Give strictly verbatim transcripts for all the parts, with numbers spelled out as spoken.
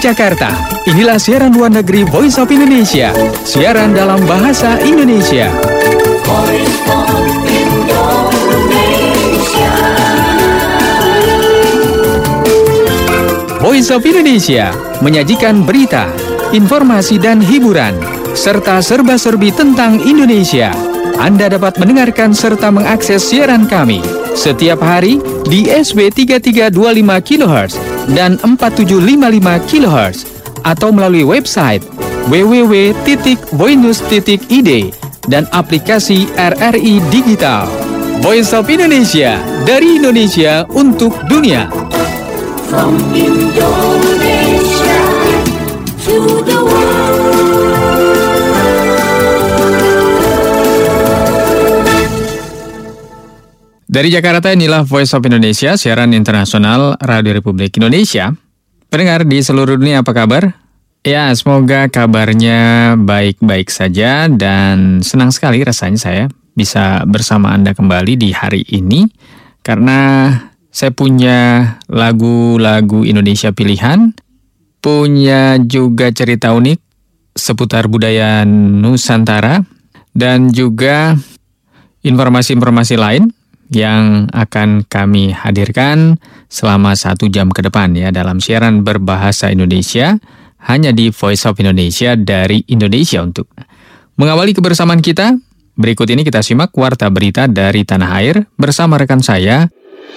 Jakarta, inilah siaran luar negeri Voice of Indonesia. Siaran dalam bahasa Indonesia. Voice of Indonesia. Voice of Indonesia menyajikan berita, informasi dan hiburan, serta serba-serbi tentang Indonesia. Anda dapat mendengarkan serta mengakses siaran kami setiap hari di S W tiga tiga dua lima kilohertz dan empat tujuh lima lima kilohertz atau melalui website w w w titik voinews titik i d dan aplikasi R R I Digital. Voice of Indonesia, dari Indonesia untuk dunia. From Indonesia to the world. Dari Jakarta, inilah Voice of Indonesia, siaran internasional Radio Republik Indonesia. Pendengar di seluruh dunia, apa kabar? Ya, semoga kabarnya baik-baik saja dan senang sekali rasanya saya bisa bersama Anda kembali di hari ini. Karena saya punya lagu-lagu Indonesia pilihan, punya juga cerita unik seputar budaya Nusantara, dan juga informasi-informasi lain yang akan kami hadirkan selama satu jam ke depan ya dalam siaran berbahasa Indonesia hanya di Voice of Indonesia dari Indonesia untuk mengawali kebersamaan kita. Berikut ini kita simak warta berita dari tanah air bersama rekan saya.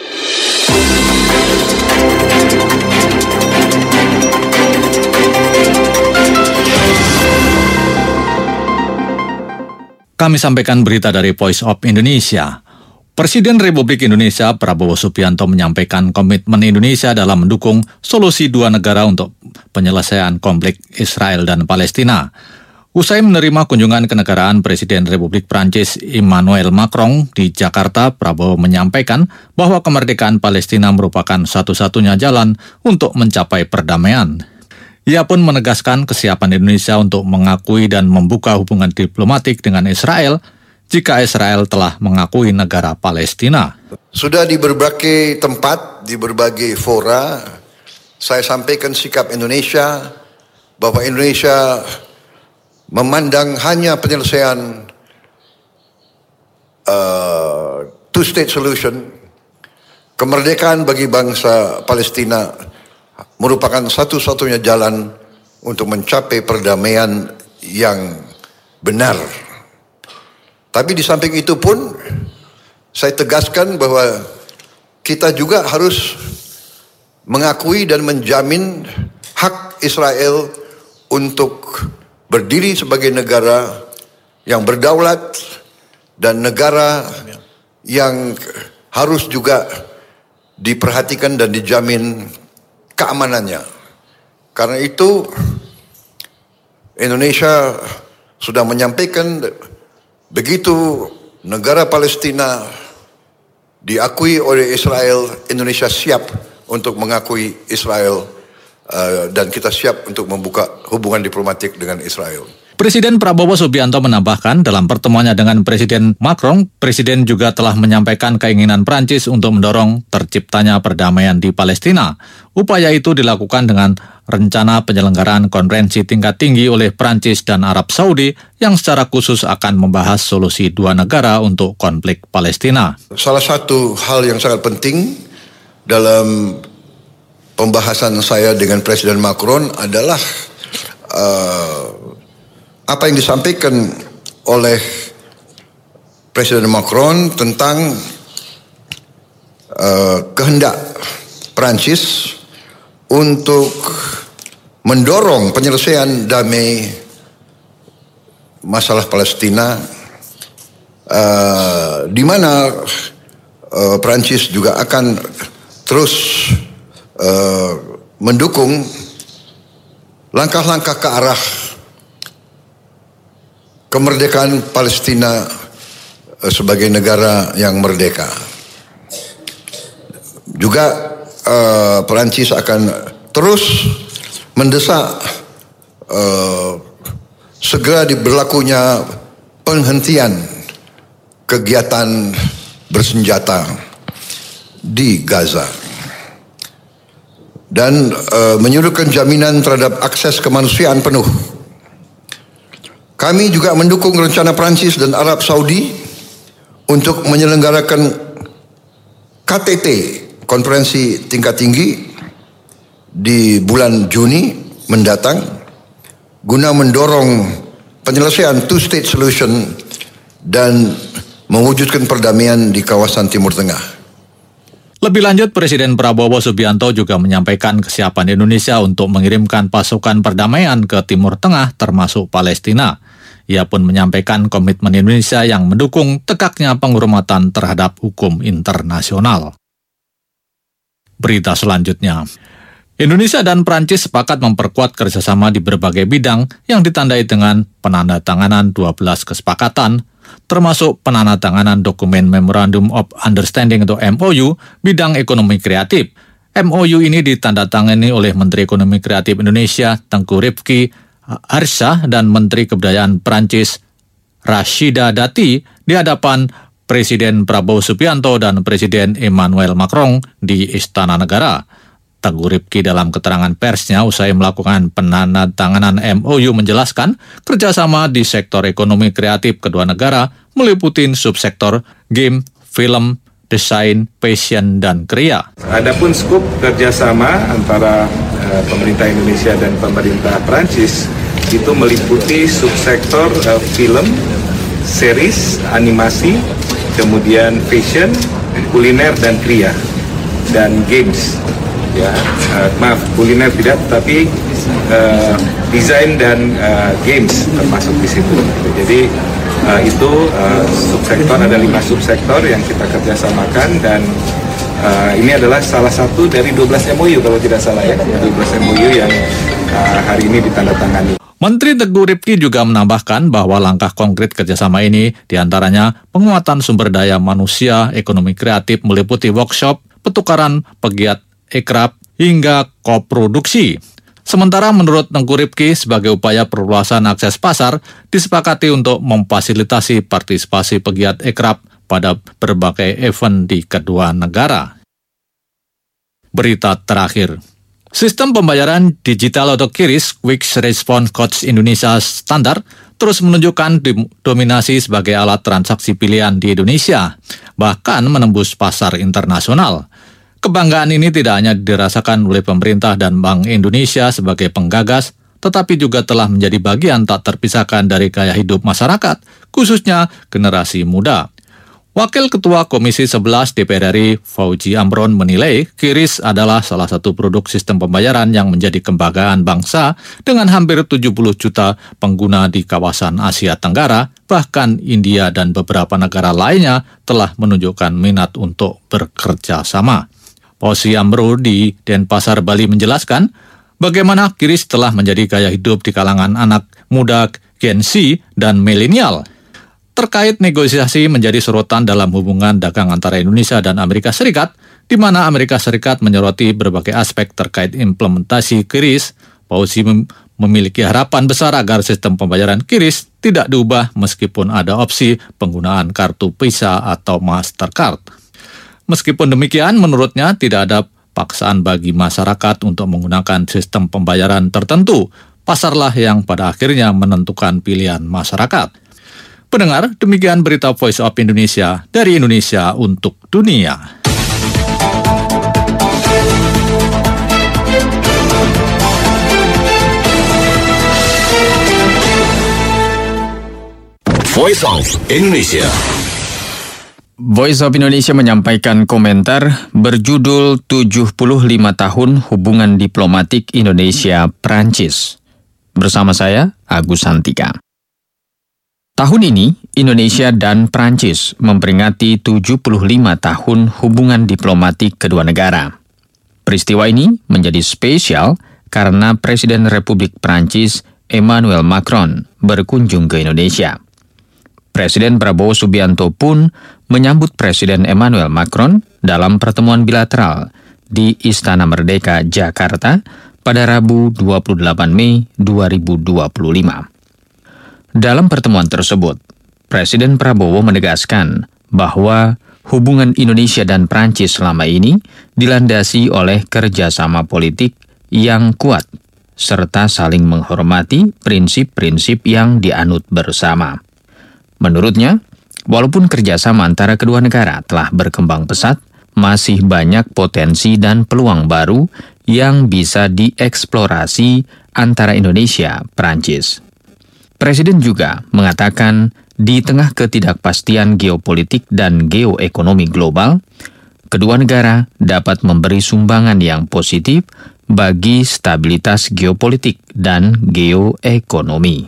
Kami sampaikan berita dari Voice of Indonesia. Presiden Republik Indonesia Prabowo Subianto menyampaikan komitmen Indonesia dalam mendukung solusi dua negara untuk penyelesaian konflik Israel dan Palestina. Usai menerima kunjungan kenegaraan Presiden Republik Prancis Emmanuel Macron di Jakarta, Prabowo menyampaikan bahwa kemerdekaan Palestina merupakan satu-satunya jalan untuk mencapai perdamaian. Ia pun menegaskan kesiapan Indonesia untuk mengakui dan membuka hubungan diplomatik dengan Israel jika Israel telah mengakui negara Palestina. Sudah di berbagai tempat, di berbagai fora, saya sampaikan sikap Indonesia bahwa Indonesia memandang hanya penyelesaian uh, two-state solution, kemerdekaan bagi bangsa Palestina merupakan satu-satunya jalan untuk mencapai perdamaian yang benar. Tapi di samping itu pun, saya tegaskan bahwa kita juga harus mengakui dan menjamin hak Israel untuk berdiri sebagai negara yang berdaulat dan negara yang harus juga diperhatikan dan dijamin keamanannya. Karena itu, Indonesia sudah menyampaikan begitu negara Palestina diakui oleh Israel, Indonesia siap untuk mengakui Israel uh, dan kita siap untuk membuka hubungan diplomatik dengan Israel. Presiden Prabowo Subianto menambahkan dalam pertemuannya dengan Presiden Macron, Presiden juga telah menyampaikan keinginan Prancis untuk mendorong terciptanya perdamaian di Palestina. Upaya itu dilakukan dengan rencana penyelenggaraan konferensi tingkat tinggi oleh Prancis dan Arab Saudi yang secara khusus akan membahas solusi dua negara untuk konflik Palestina. Salah satu hal yang sangat penting dalam pembahasan saya dengan Presiden Macron adalah uh, apa yang disampaikan oleh Presiden Macron tentang uh, kehendak Prancis untuk mendorong penyelesaian damai masalah Palestina, uh, di mana uh, Prancis juga akan terus uh, mendukung langkah-langkah ke arah kemerdekaan Palestina sebagai negara yang merdeka. Juga uh, Perancis akan terus mendesak uh, segera diberlakunya penghentian kegiatan bersenjata di Gaza. dan uh, menyuruhkan jaminan terhadap akses kemanusiaan penuh. Kami juga mendukung rencana Perancis dan Arab Saudi untuk menyelenggarakan K T T, konferensi tingkat tinggi, di bulan Juni mendatang guna mendorong penyelesaian two-state solution dan mewujudkan perdamaian di kawasan Timur Tengah. Lebih lanjut, Presiden Prabowo Subianto juga menyampaikan kesiapan Indonesia untuk mengirimkan pasukan perdamaian ke Timur Tengah termasuk Palestina. Ia pun menyampaikan komitmen Indonesia yang mendukung tegaknya penghormatan terhadap hukum internasional. Berita selanjutnya. Indonesia dan Prancis sepakat memperkuat kerjasama di berbagai bidang yang ditandai dengan penandatanganan dua belas kesepakatan, termasuk penandatanganan dokumen Memorandum of Understanding atau M O U bidang ekonomi kreatif. M O U ini ditandatangani oleh Menteri Ekonomi Kreatif Indonesia Tengku Rifki Harsha dan Menteri Kebudayaan Prancis Rachida Dati di hadapan Presiden Prabowo Subianto dan Presiden Emmanuel Macron di Istana Negara. Tengku Rifki dalam keterangan persnya usai melakukan penandatanganan M O U menjelaskan kerjasama di sektor ekonomi kreatif kedua negara meliputi subsektor game, film, desain, fashion, dan kriya. Adapun skop kerjasama antara uh, pemerintah Indonesia dan pemerintah Prancis itu meliputi subsektor uh, film, series, animasi, kemudian fashion, kuliner, dan kriya, dan games. Ya, uh, maaf, kuliner tidak, tapi uh, desain dan uh, games termasuk di situ. Jadi uh, itu uh, subsektor, ada lima subsektor yang kita kerjasamakan, dan uh, ini adalah salah satu dari dua belas M O U kalau tidak salah ya, dua belas M O U yang uh, hari ini ditandatangani. Menteri Tengku Rifki juga menambahkan bahwa langkah konkret kerjasama ini diantaranya penguatan sumber daya manusia, ekonomi kreatif meliputi workshop, pertukaran pegiat ekrab, hingga koproduksi. Sementara menurut Tengku Rifki, sebagai upaya perluasan akses pasar, disepakati untuk memfasilitasi partisipasi pegiat ekrab pada berbagai event di kedua negara. Berita terakhir. Sistem pembayaran digital atau QRIS, Quick Response Codes Indonesia Standar, terus menunjukkan dominasi sebagai alat transaksi pilihan di Indonesia, bahkan menembus pasar internasional. Kebanggaan ini tidak hanya dirasakan oleh pemerintah dan Bank Indonesia sebagai penggagas, tetapi juga telah menjadi bagian tak terpisahkan dari gaya hidup masyarakat, khususnya generasi muda. Wakil Ketua Komisi sebelas D P R R I, Fauzi Amron, menilai QRIS adalah salah satu produk sistem pembayaran yang menjadi kebanggaan bangsa dengan hampir tujuh puluh juta pengguna di kawasan Asia Tenggara, bahkan India dan beberapa negara lainnya telah menunjukkan minat untuk bekerja sama. Fauzi Amron di Denpasar, Bali menjelaskan bagaimana QRIS telah menjadi gaya hidup di kalangan anak muda Gen Z dan milenial. Terkait negosiasi menjadi sorotan dalam hubungan dagang antara Indonesia dan Amerika Serikat, di mana Amerika Serikat menyoroti berbagai aspek terkait implementasi QRIS, Fauzi mem- memiliki harapan besar agar sistem pembayaran QRIS tidak diubah meskipun ada opsi penggunaan kartu Visa atau Mastercard. Meskipun demikian, menurutnya tidak ada paksaan bagi masyarakat untuk menggunakan sistem pembayaran tertentu. Pasarlah yang pada akhirnya menentukan pilihan masyarakat. Pendengar, demikian berita Voice of Indonesia dari Indonesia untuk dunia. Voice of Indonesia. Voice of Indonesia menyampaikan komentar berjudul tujuh puluh lima tahun Hubungan Diplomatik Indonesia-Prancis. Bersama saya, Agus Santika. Tahun ini, Indonesia dan Prancis memperingati tujuh puluh lima tahun hubungan diplomatik kedua negara. Peristiwa ini menjadi spesial karena Presiden Republik Prancis Emmanuel Macron berkunjung ke Indonesia. Presiden Prabowo Subianto pun menyambut Presiden Emmanuel Macron dalam pertemuan bilateral di Istana Merdeka, Jakarta pada Rabu dua puluh delapan Mei dua ribu dua puluh lima. Dalam pertemuan tersebut, Presiden Prabowo menegaskan bahwa hubungan Indonesia dan Prancis selama ini dilandasi oleh kerjasama politik yang kuat, serta saling menghormati prinsip-prinsip yang dianut bersama. Menurutnya, walaupun kerjasama antara kedua negara telah berkembang pesat, masih banyak potensi dan peluang baru yang bisa dieksplorasi antara Indonesia, Prancis. Presiden juga mengatakan di tengah ketidakpastian geopolitik dan geoekonomi global, kedua negara dapat memberi sumbangan yang positif bagi stabilitas geopolitik dan geoekonomi.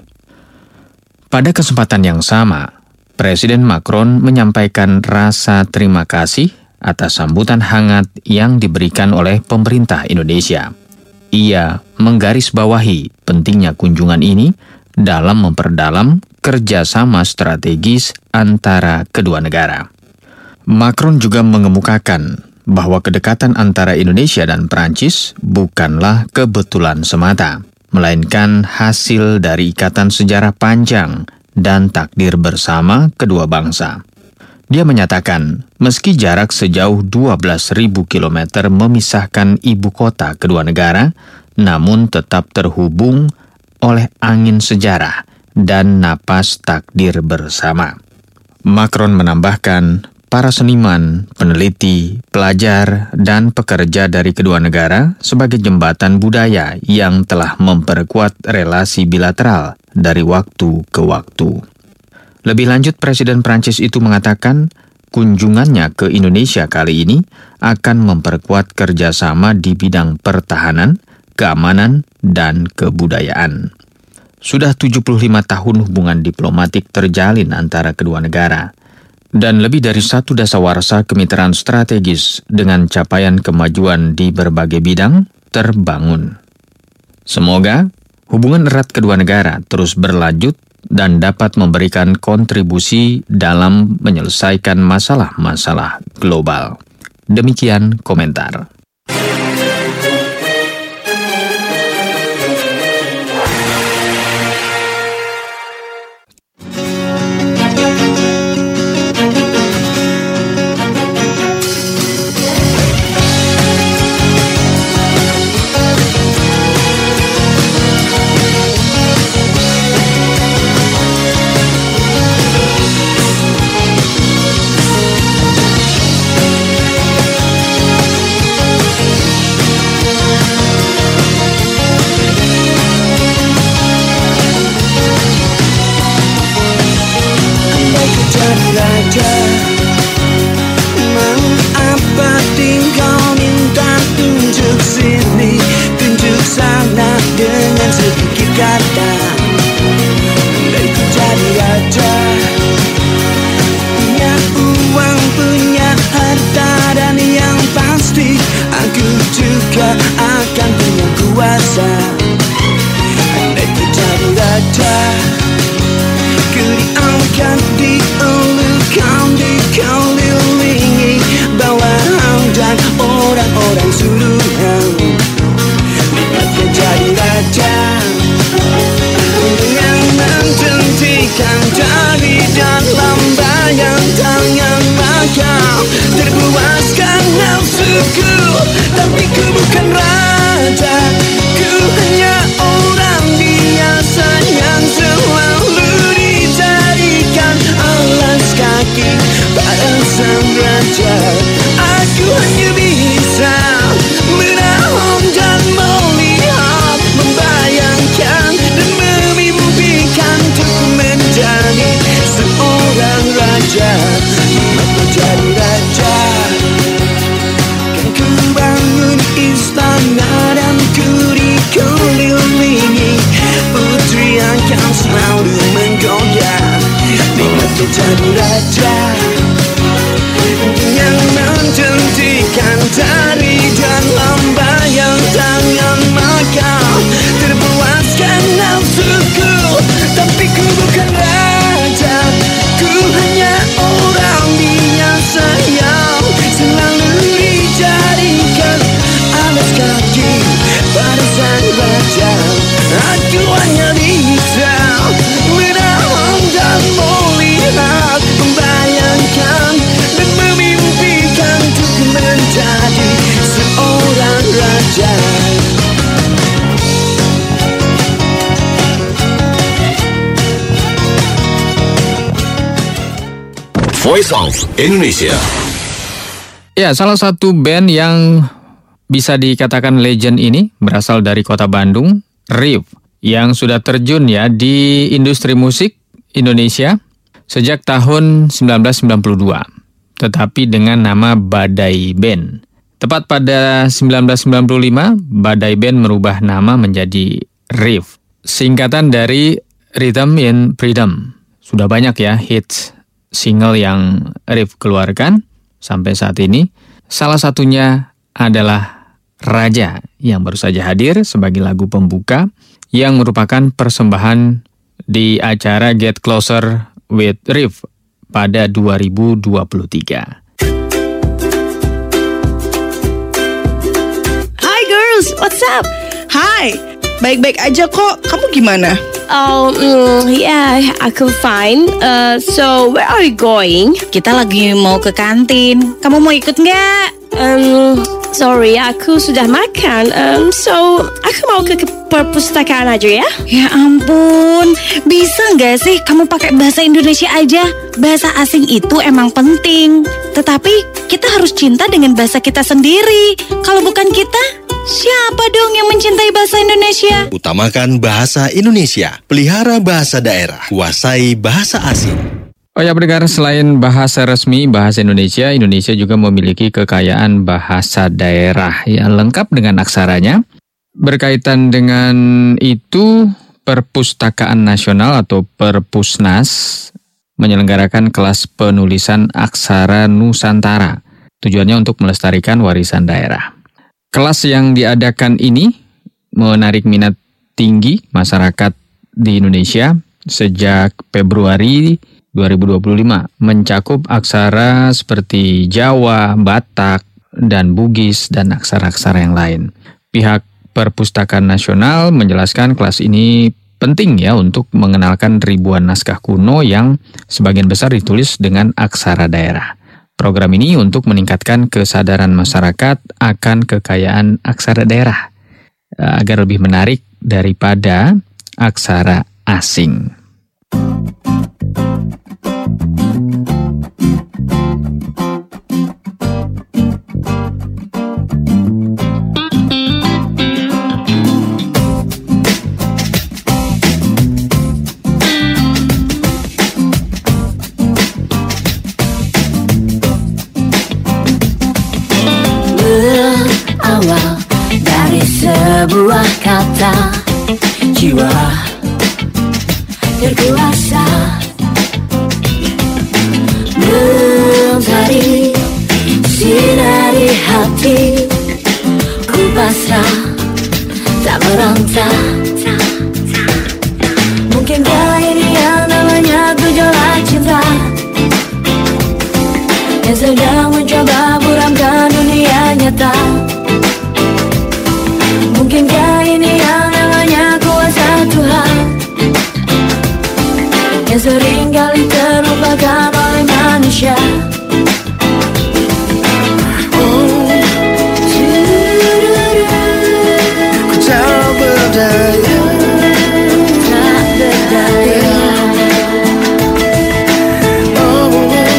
Pada kesempatan yang sama, Presiden Macron menyampaikan rasa terima kasih atas sambutan hangat yang diberikan oleh pemerintah Indonesia. Ia menggarisbawahi pentingnya kunjungan ini dalam memperdalam kerjasama strategis antara kedua negara. Macron juga mengemukakan bahwa kedekatan antara Indonesia dan Prancis bukanlah kebetulan semata, melainkan hasil dari ikatan sejarah panjang dan takdir bersama kedua bangsa. Dia menyatakan, meski jarak sejauh dua belas ribu kilometer memisahkan ibu kota kedua negara, namun tetap terhubung oleh angin sejarah dan napas takdir bersama. Macron menambahkan, para seniman, peneliti, pelajar, dan pekerja dari kedua negara sebagai jembatan budaya yang telah memperkuat relasi bilateral dari waktu ke waktu. Lebih lanjut, Presiden Prancis itu mengatakan kunjungannya ke Indonesia kali ini akan memperkuat kerjasama di bidang pertahanan, keamanan, dan kebudayaan. Sudah tujuh puluh lima tahun hubungan diplomatik terjalin antara kedua negara, dan lebih dari satu dasawarsa kemitraan strategis dengan capaian kemajuan di berbagai bidang terbangun. Semoga hubungan erat kedua negara terus berlanjut dan dapat memberikan kontribusi dalam menyelesaikan masalah-masalah global. Demikian komentar. Jadi raja yang mencantikkan dari dalam bayang tangan, maka terpuaskan nafsuku. Tapi ku bukan raja, ku hanya orang biasa yang selalu dijadikan alas kaki pada sang raja. Aku hanya bisa menahan dan melihat, membayangkan Voice of Indonesia. Ya, salah satu band yang bisa dikatakan legend ini berasal dari kota Bandung, Rif, yang sudah terjun ya di industri musik Indonesia sejak tahun sembilan belas sembilan puluh dua, tetapi dengan nama Badai Band. Tepat pada sembilan belas sembilan puluh lima, Badai Band merubah nama menjadi Rif, singkatan dari Rhythm in Freedom. Sudah banyak ya hits single yang Rif keluarkan sampai saat ini. Salah satunya adalah Raja yang baru saja hadir sebagai lagu pembuka yang merupakan persembahan di acara Get Closer with Rif pada dua ribu dua puluh tiga. Hi girls, what's up? Hai, baik-baik aja kok. Kamu gimana? Oh, mm, yeah, aku fine. Uh, so, where are you going? Kita lagi mau ke kantin. Kamu mau ikut nggak? Um, sorry, aku sudah makan. Um, so, aku mau ke, ke perpustakaan aja ya. Ya ampun, bisa nggak sih kamu pakai bahasa Indonesia aja? Bahasa asing itu emang penting. Tetapi kita harus cinta dengan bahasa kita sendiri. Kalau bukan kita, siapa dong yang mencintai bahasa Indonesia? Utamakan bahasa Indonesia, pelihara bahasa daerah, kuasai bahasa asing. Oh ya pendengar, selain bahasa resmi bahasa Indonesia, Indonesia juga memiliki kekayaan bahasa daerah yang lengkap dengan aksaranya. Berkaitan dengan itu, Perpustakaan Nasional atau Perpusnas menyelenggarakan kelas penulisan aksara Nusantara. Tujuannya untuk melestarikan warisan daerah. Kelas yang diadakan ini menarik minat tinggi masyarakat di Indonesia sejak Februari dua ribu dua puluh lima, mencakup aksara seperti Jawa, Batak, dan Bugis, dan aksara-aksara yang lain. Pihak Perpustakaan Nasional menjelaskan kelas ini penting ya untuk mengenalkan ribuan naskah kuno yang sebagian besar ditulis dengan aksara daerah. Program ini untuk meningkatkan kesadaran masyarakat akan kekayaan aksara daerah agar lebih menarik daripada aksara asing. Berawal dari sebuah kata, jiwa terkuasa mencari sinari hati, ku pasrah tak berontak. Mungkinkah ini yang namanya gejolak cinta, yang sedang mencoba buramkan dunia nyata. Mungkinkah ini yang namanya kuasa Tuhan, yang seringkali terlupakan oleh manusia. Oh, ku tak berdaya, tak berdaya. Oh,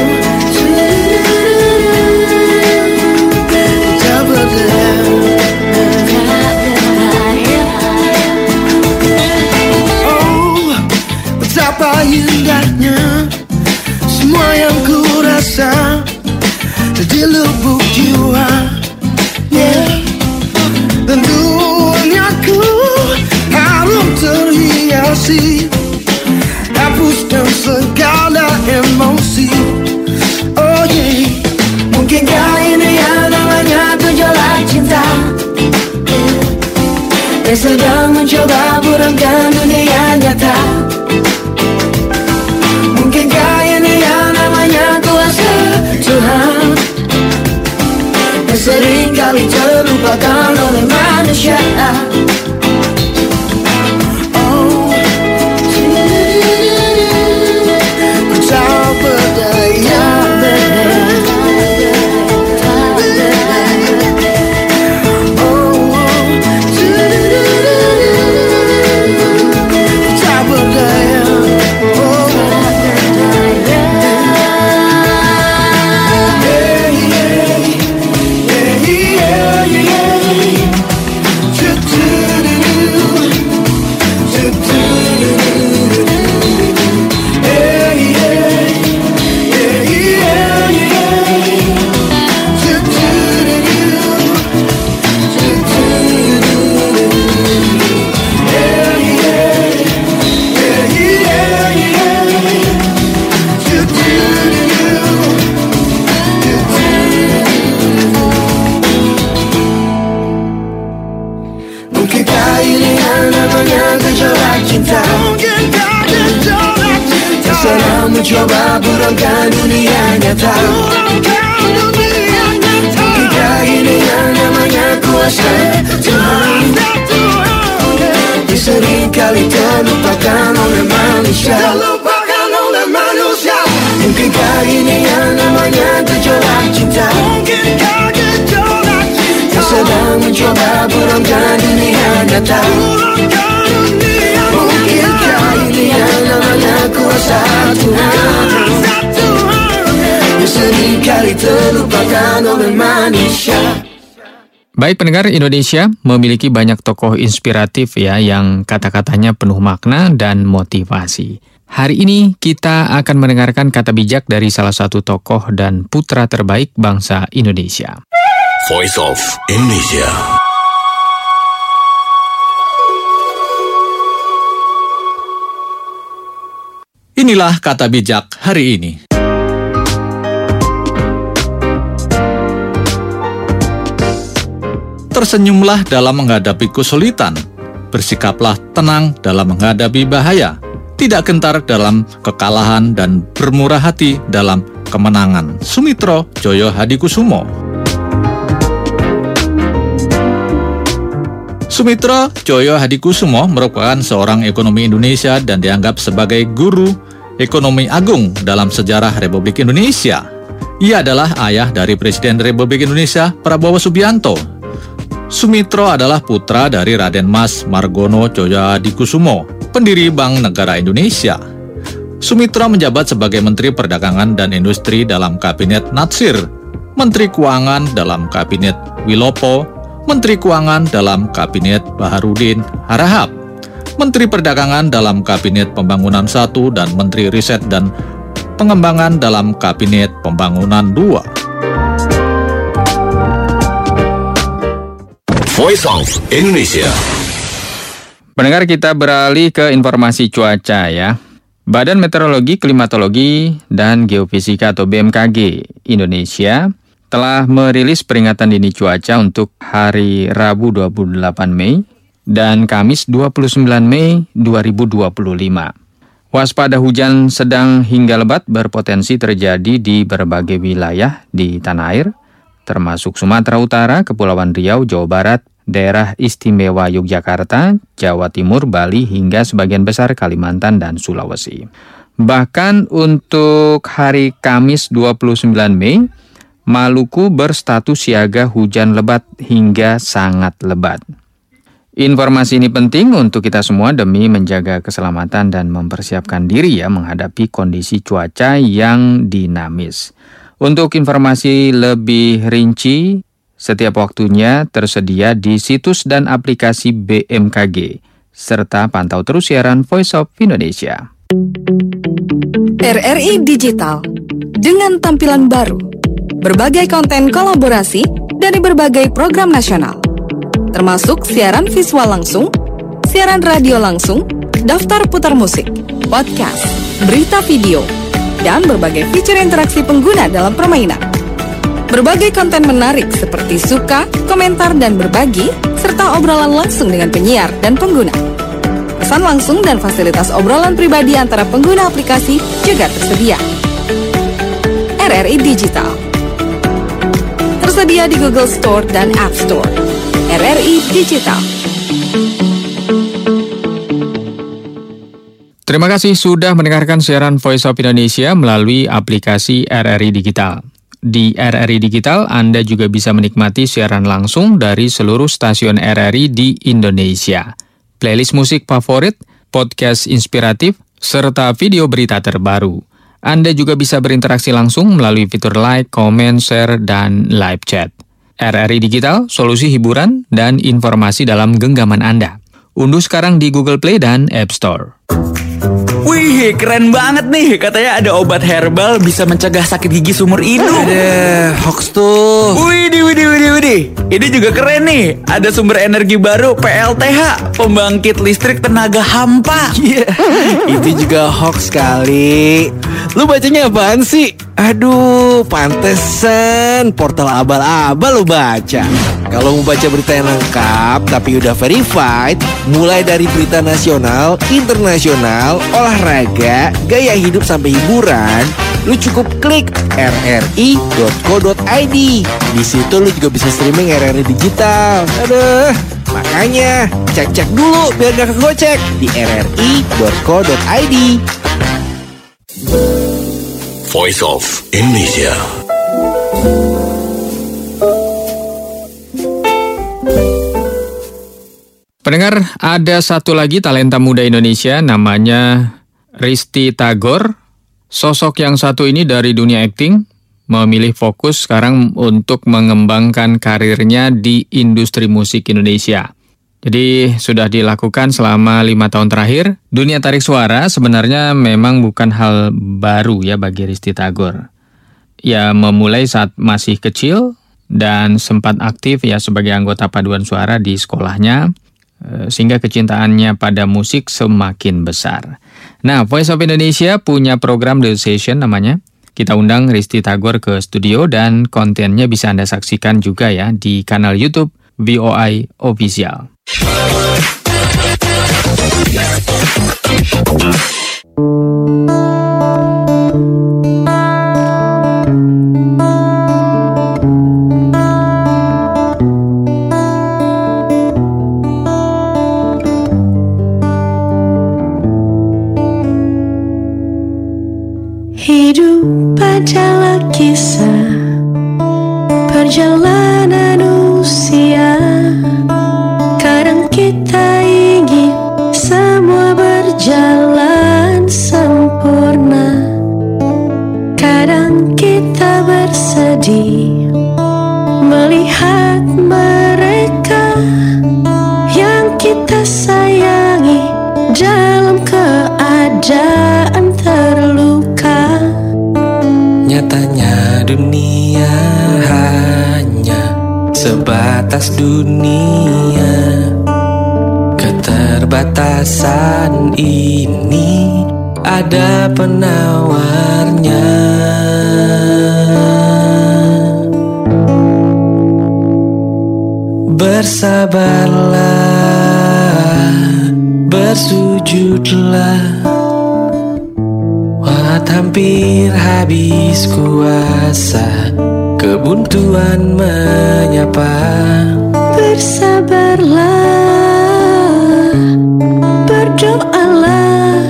tak berdaya. Betapa indahnya semua yang ku rasa di lubuk jiwa, yeah. Dan duniaku harum terhiasi, hapuskan segala emosi. Oh yeah. Mungkinkah ini yang namanya gejolak cinta, yeah. Yang sedang mencoba buramkan dunia nyata. Mungkinkah ini yang namanya kuasa Tuhan, yang seringkali terlupakan oleh manusia. Oh, ku tak berdaya, tak berdaya. mencoba buronkan dunia nyata. Kita ini yang namanya kuasa Tuhan, sering kali terlupakan oleh manusia. Terlupakan oleh manusia. Mungkinkah ini yang namanya gejolak cinta? Mungkinkah gejolak cinta yang sedang mencoba buronkan dunia nyata? Mungkinkah ini yang namanya kuasa Tuhan, yang sering kali terlupakan oleh manusia. Baik pendengar, Indonesia memiliki banyak tokoh inspiratif ya yang kata-katanya penuh makna dan motivasi. Hari ini kita akan mendengarkan kata bijak dari salah satu tokoh dan putra terbaik bangsa Indonesia. Voice of Indonesia. Inilah kata bijak hari ini. Tersenyumlah dalam menghadapi kesulitan, bersikaplah tenang dalam menghadapi bahaya, tidak gentar dalam kekalahan dan bermurah hati dalam kemenangan. Sumitro Joyo Hadikusumo. Sumitro Joyo Hadikusumo merupakan seorang ekonomi Indonesia dan dianggap sebagai guru ekonomi agung dalam sejarah Republik Indonesia. Ia adalah ayah dari Presiden Republik Indonesia Prabowo Subianto. Sumitro adalah putra dari Raden Mas Margono Joyo Hadikusumo, pendiri Bank Negara Indonesia. Sumitro menjabat sebagai Menteri Perdagangan dan Industri dalam Kabinet Natsir, Menteri Keuangan dalam Kabinet Wilopo, Menteri Keuangan dalam Kabinet Baharudin Harahap, Menteri Perdagangan dalam Kabinet Pembangunan satu dan Menteri Riset dan Pengembangan dalam Kabinet Pembangunan dua. Voice of Indonesia. Pendengar, kita beralih ke informasi cuaca ya. Badan Meteorologi, Klimatologi, dan Geofisika atau B M K G Indonesia telah merilis peringatan dini cuaca untuk hari Rabu dua puluh delapan Mei dan Kamis dua puluh sembilan Mei dua ribu dua puluh lima. Waspada hujan sedang hingga lebat berpotensi terjadi di berbagai wilayah di tanah air, termasuk Sumatera Utara, Kepulauan Riau, Jawa Barat, Daerah Istimewa Yogyakarta, Jawa Timur, Bali, hingga sebagian besar Kalimantan dan Sulawesi. Bahkan untuk hari Kamis dua puluh sembilan Mei, Maluku berstatus siaga hujan lebat hingga sangat lebat. Informasi ini penting untuk kita semua demi menjaga keselamatan dan mempersiapkan diri ya menghadapi kondisi cuaca yang dinamis. Untuk informasi lebih rinci, setiap waktunya tersedia di situs dan aplikasi B M K G, serta pantau terus siaran Voice of Indonesia. R R I Digital, dengan tampilan baru, berbagai konten kolaborasi dari berbagai program nasional, termasuk siaran visual langsung, siaran radio langsung, daftar putar musik, podcast, berita video, dan berbagai fitur interaksi pengguna dalam permainan. Berbagai konten menarik seperti suka, komentar, dan berbagi, serta obrolan langsung dengan penyiar dan pengguna. Pesan langsung dan fasilitas obrolan pribadi antara pengguna aplikasi juga tersedia. R R I Digital tersedia di Google Store dan App Store. R R I Digital. Terima kasih sudah mendengarkan siaran Voice of Indonesia melalui aplikasi R R I Digital. Di R R I Digital, Anda juga bisa menikmati siaran langsung dari seluruh stasiun R R I di Indonesia. Playlist musik favorit, podcast inspiratif, serta video berita terbaru. Anda juga bisa berinteraksi langsung melalui fitur like, comment, share, dan live chat. R R I Digital, solusi hiburan dan informasi dalam genggaman Anda. Unduh sekarang di Google Play dan App Store. Wih, keren banget nih. Katanya ada obat herbal bisa mencegah sakit gigi seumur hidup. Ada hoax tuh. Widih, widih, widih, widih. Ini juga keren nih. Ada sumber energi baru P L T H, pembangkit listrik tenaga hampa. Iya, yeah. Itu juga hoax kali. Lu bacanya apaan sih? Aduh, pantesan portal abal-abal lo baca. Kalau mau baca berita yang lengkap tapi udah verified, mulai dari berita nasional, internasional, olahraga, gaya hidup sampai hiburan, lu cukup klik r r i dot co dot i d. Di situ lu juga bisa streaming R R I digital. Aduh, makanya cek-cek dulu biar gak kegocek di r r i dot co dot i d. Voice of Indonesia. Pendengar, ada satu lagi talenta muda Indonesia namanya Risty Tagor. Sosok yang satu ini dari dunia akting memilih fokus sekarang untuk mengembangkan karirnya di industri musik Indonesia. Jadi sudah dilakukan selama lima tahun terakhir. Dunia tarik suara sebenarnya memang bukan hal baru ya bagi Risty Tagor. Ya memulai saat masih kecil dan sempat aktif ya sebagai anggota paduan suara di sekolahnya, sehingga kecintaannya pada musik semakin besar. Nah, Voice of Indonesia punya program The Session namanya. Kita undang Risty Tagor ke studio dan kontennya bisa Anda saksikan juga ya di kanal YouTube V O I Official. Hidup adalah kisah perjalanan usia. Kadang kita ingin semua berjalan sempurna. Kadang kita bersedih melihat mereka yang kita sayangi dalam keadaan terluka. Nyatanya dunia hanya sebatas dunia. Keterbatasan ini ada penawarnya. Bersabarlah, bersujudlah. Walau hampir habis kuasa, kebuntuan menyapa. Bersabarlah, berdoalah.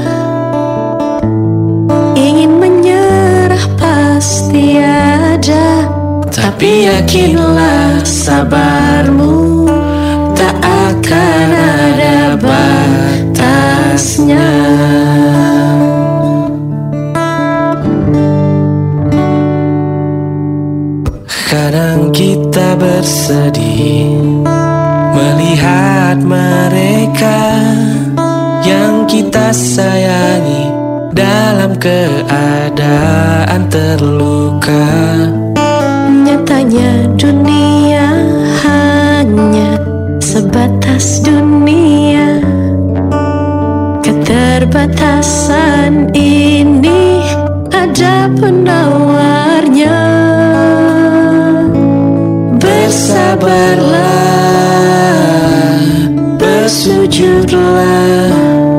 Ingin menyerah pasti ada, tapi yakinlah sabarmu tak akan ada batasnya. Kadang kita bersedih melihat mereka yang kita sayangi dalam keadaan terluka. Nyatanya dunia hanya sebatas dunia. Keterbatasan ini ada penawarnya. Bersabarlah, bersujudlah.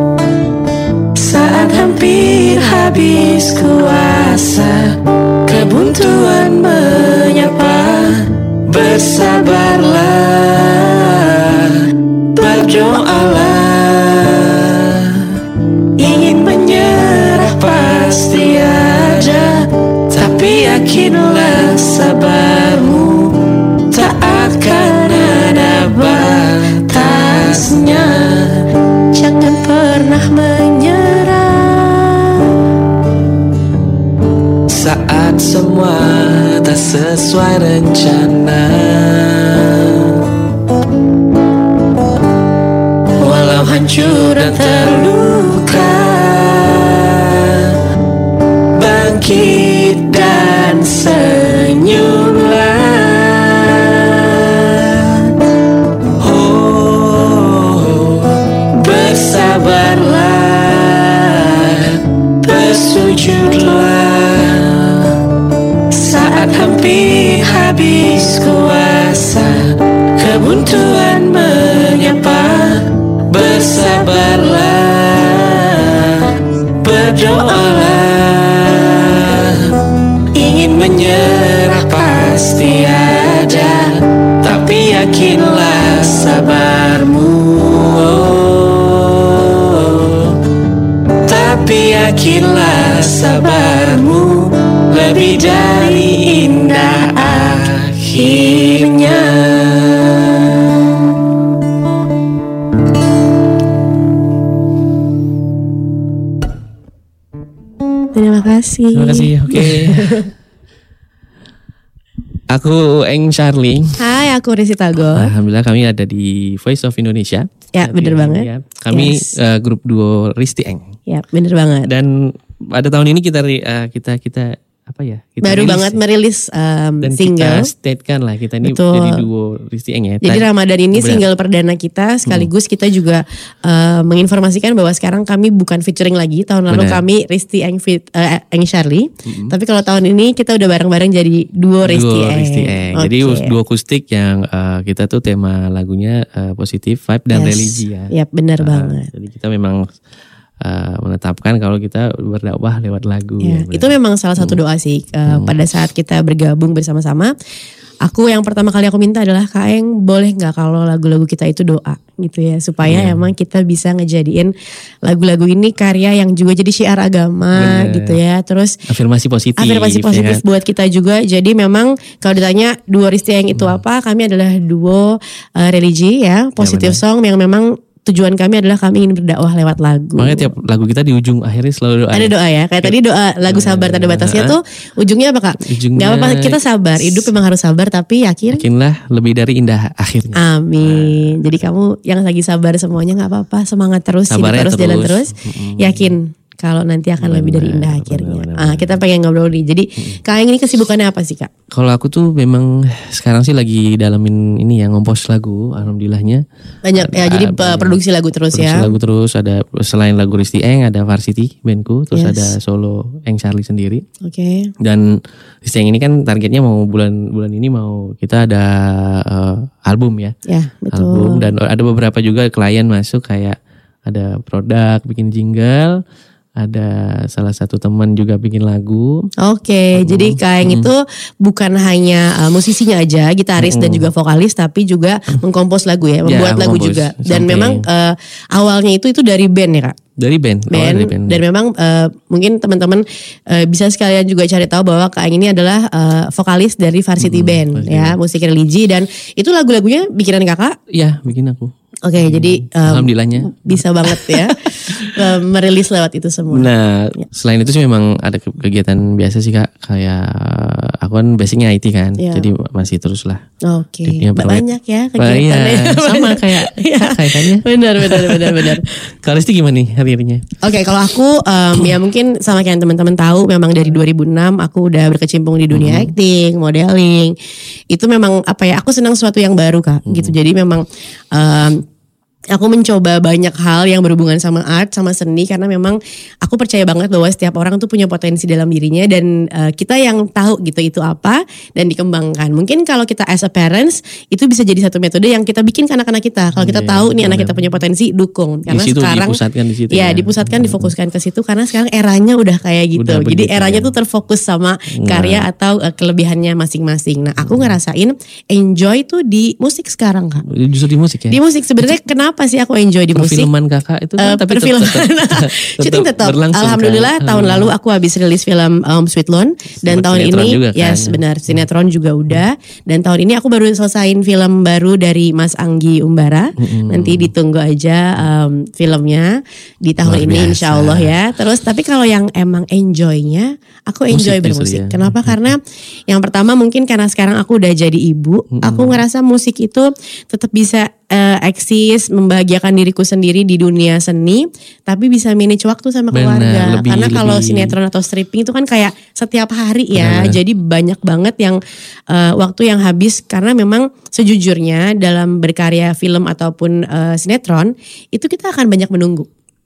Saat hampir habis kuasa, kebuntuan menyapa. Bersabarlah, berdoalah. Ingin menyerah pasti ada, tapi yakinlah sabarmu tak akan ada batasnya. Jangan pernah menyerah saat semua tak sesuai rencana. Walau hancur dan terluka, bangkit dan senyumlah. Bersabarlah, bersujudlah. Tapi habis kuasa, kebuntuan menyapa. Bersabarlah, berdoalah. Ingin menyerah pasti ada, tapi yakinlah sabarmu. Tapi yakinlah sabarmu lebih dari indah akhirnya. Terima kasih. Terima kasih. Oke. Okay. Aku Eng Charlie. Hai, aku Resi Tagor. Alhamdulillah kami ada di Voice of Indonesia. Ya, bener banget. Ya. Kami Yes. uh, grup duo Risti Eng. Ya, bener banget. Dan pada tahun ini kita uh, kita kita apa ya? Kita Baru rilis, banget merilis um, dan single. kita statekan lah kita ini Betul. jadi duo Risti Eng ya. Jadi Tadi- Ramadan ini Benar. single perdana kita, sekaligus kita juga uh, menginformasikan bahwa sekarang kami bukan featuring lagi. Tahun lalu Benar. kami Risti Eng fit uh, Eng Charlie. Tapi kalau tahun ini kita udah bareng-bareng jadi duo Risti Duo Eng. Risti Eng. Oke. Jadi duo akustik yang uh, kita tuh tema lagunya uh, positif vibe dan Yes. religi ya. Yap, benar Uh, banget. Jadi kita memang uh, menetapkan kalau kita berdakwah lewat lagu. Ya, ya, itu memang salah satu doa sih uh, pada saat kita bergabung bersama-sama. Aku yang pertama kali aku minta adalah Kak Eng, boleh nggak kalau lagu-lagu kita itu doa gitu ya, supaya Iya. emang kita bisa ngejadiin lagu-lagu ini karya yang juga jadi syiar agama. Bener. Gitu ya. Terus Afirmasi positif. afirmasi positif ya kan? buat kita juga. Jadi memang kalau ditanya duo Risti Eng itu apa, kami adalah duo uh, religi ya, positive benar. song yang memang tujuan kami adalah kami ingin berdakwah lewat lagu. Makanya tiap lagu kita di ujung akhirnya selalu doa. Ada ya. doa ya, kayak tadi doa lagu sabar tak ada batasnya tuh ujungnya apa Kak? Ujungnya- Gak apa-apa, kita sabar, hidup memang harus sabar tapi yakin. Yakinlah lebih dari indah akhirnya. Amin. Jadi kamu yang lagi sabar semuanya nggak apa-apa, semangat terus, hidup Sabarnya terus, jalan terus. terus. Yakin kalau nanti akan lebih dari indah akhirnya. Ah, kita pengen ngobrol nih. Jadi Kak Eng ini kesibukannya apa sih Kak? Kalau aku tuh memang sekarang sih lagi dalamin ini ya, ngompos lagu, alhamdulillahnya. Banyak ya, jadi uh, produksi lagu terus Produksi ya. lagu terus, ada selain lagu Risti Eng ada Varsity bandku, terus Yes. ada solo Eng Charlie sendiri. Oke. Dan Risti Eng ini kan targetnya mau bulan bulan ini mau kita ada uh, album ya. Ya, betul. Album, dan ada beberapa juga klien masuk kayak ada produk bikin jingle, ada salah satu teman juga bikin lagu. Oke, jadi Kak Eng itu bukan hanya uh, musisinya aja, gitaris dan juga vokalis, tapi juga mengkompos lagu ya, membuat lagu mengkompos. juga. Dan Sampai- memang uh, awalnya itu itu dari band ya Kak. Dari band, awalnya Band, dari band. dan memang uh, mungkin teman-teman uh, bisa sekalian juga cari tahu bahwa Kak Eng ini adalah uh, vokalis dari Varsity Band ya, musik religi, dan itu lagu-lagunya bikinan Kakak. Iya, bikin aku. Oke, jadi um, Alhamdulillahnya. bisa banget ya uh, merilis lewat itu semua. Nah, selain itu sih memang ada ke- kegiatan biasa sih Kak, kayak aku kan basicnya I T kan, Iya. jadi masih terus lah. Oke, Dunia ba- proyek. banyak ya Bah, iya, kegiatannya. sama kayak Iya. kayaknya. Benar, benar, benar, benar. Kalau Risti gimana nih hari-harinya? Oke, kalau aku um, ya mungkin sama kayak yang teman-teman tahu, memang dari dua ribu enam aku udah berkecimpung di dunia acting, modeling. Itu memang apa ya? Aku senang sesuatu yang baru Kak, gitu. Jadi memang um, aku mencoba banyak hal yang berhubungan sama art, sama seni, karena memang aku percaya banget bahwa setiap orang tuh punya potensi dalam dirinya, dan uh, kita yang tahu gitu itu apa dan dikembangkan. Mungkin kalau kita as a parents itu bisa jadi satu metode yang kita bikin ke anak-anak kita. Kalau kita Iya, tahu nih anak benar. kita punya potensi, dukung. Karena Di situ sekarang dipusatkan di situ ya, ya. dipusatkan, difokuskan ke situ karena sekarang eranya udah kayak gitu. Udah Jadi begitu, eranya ya. tuh terfokus sama karya atau uh, kelebihannya masing-masing. Nah, aku ngerasain enjoy tuh di musik sekarang Kak. Justru di musik ya? Di musik sebenarnya kenapa sih aku enjoy di musik? Perfilman Kakak itu kan Eh, tapi perfilman. tetap, Syuting tetap. berlangsung, Alhamdulillah kan? tahun Hmm. lalu aku habis rilis film um, Sweet Loan, dan Sempet tahun sinetron ini juga kan? yes benar, sinetron juga udah, dan tahun ini aku baru selesaiin film baru dari Mas Anggi Umbara. Nanti ditunggu aja um, filmnya di tahun Luar ini biasa. insya Allah ya. Terus tapi kalau yang emang enjoynya, aku enjoy Musik justru bermusik. ya. Kenapa? Karena yang pertama mungkin karena sekarang aku udah jadi ibu, aku ngerasa musik itu tetap bisa uh, eksis, membahagiakan diriku sendiri di dunia seni, tapi bisa manage waktu sama Benar, keluarga. lebih- Karena kalau lebih- sinetron atau stripping itu kan kayak setiap hari ya, Benar. jadi banyak banget yang uh, waktu yang habis, karena memang sejujurnya dalam berkarya film ataupun uh, sinetron itu kita akan banyak menunggu.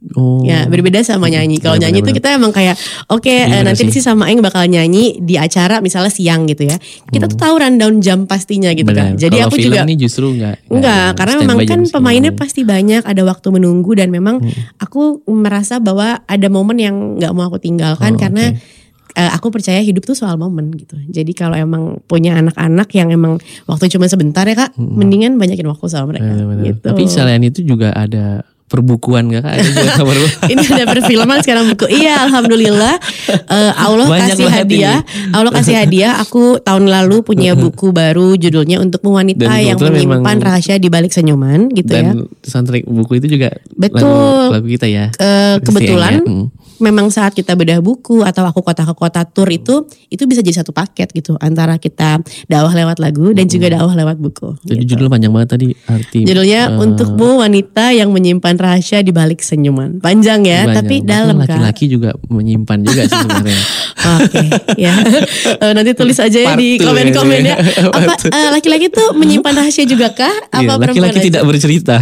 Oh. Ya berbeda sama nyanyi. Kalau nyanyi itu kita emang kayak oke okay, Iya, uh, nanti sih. sih sama Aing bakal nyanyi di acara misalnya siang gitu ya. Kita tuh tahu rundown jam pastinya gitu kan. Benar. Jadi Kalau aku film juga nih justru enggak. enggak karena memang kan pemainnya pasti banyak, ada waktu menunggu dan memang Hmm. aku merasa bahwa ada momen yang nggak mau aku tinggalkan Oh, karena uh, aku percaya hidup tuh soal momen gitu. Jadi kalau emang punya anak-anak yang emang waktu cuma sebentar ya Kak, Hmm. mendingan banyakin waktu sama mereka. Benar-benar. Gitu. Tapi selain itu juga ada perbukuan gak Kak? Ada juga kabar Ini ada perfilman sekarang buku. Iya, alhamdulillah uh, Allah Banyak kasih banget hadiah. ini. Allah kasih hadiah. Aku tahun lalu punya buku baru judulnya Untukmu Wanita Dan yang kebetulan menyimpan memang- rahasia di balik senyuman gitu ya. Dan soundtrack buku itu juga Betul. lagu, lagu kita ya. Eh, kebetulan Christian, ya. Hmm. memang saat kita bedah buku atau aku kota ke kota tour itu itu bisa jadi satu paket gitu antara kita dakwah lewat lagu dan juga dakwah lewat buku. Jadi judul panjang banget tadi arti. Judulnya eh, Untukmu Wanita yang Menyimpan Rahasia di Balik Senyuman. Panjang ya, banyak. tapi Bahkan dalam kan. laki-laki juga menyimpan juga sih sebenarnya. Oke, ya. Eh, nanti tulis aja ya Part di two komen-komennya. ya. Apa eh, laki-laki tuh menyimpan rahasia juga kah? Apa Iya, perempuan laki-laki aja? tidak bercerita.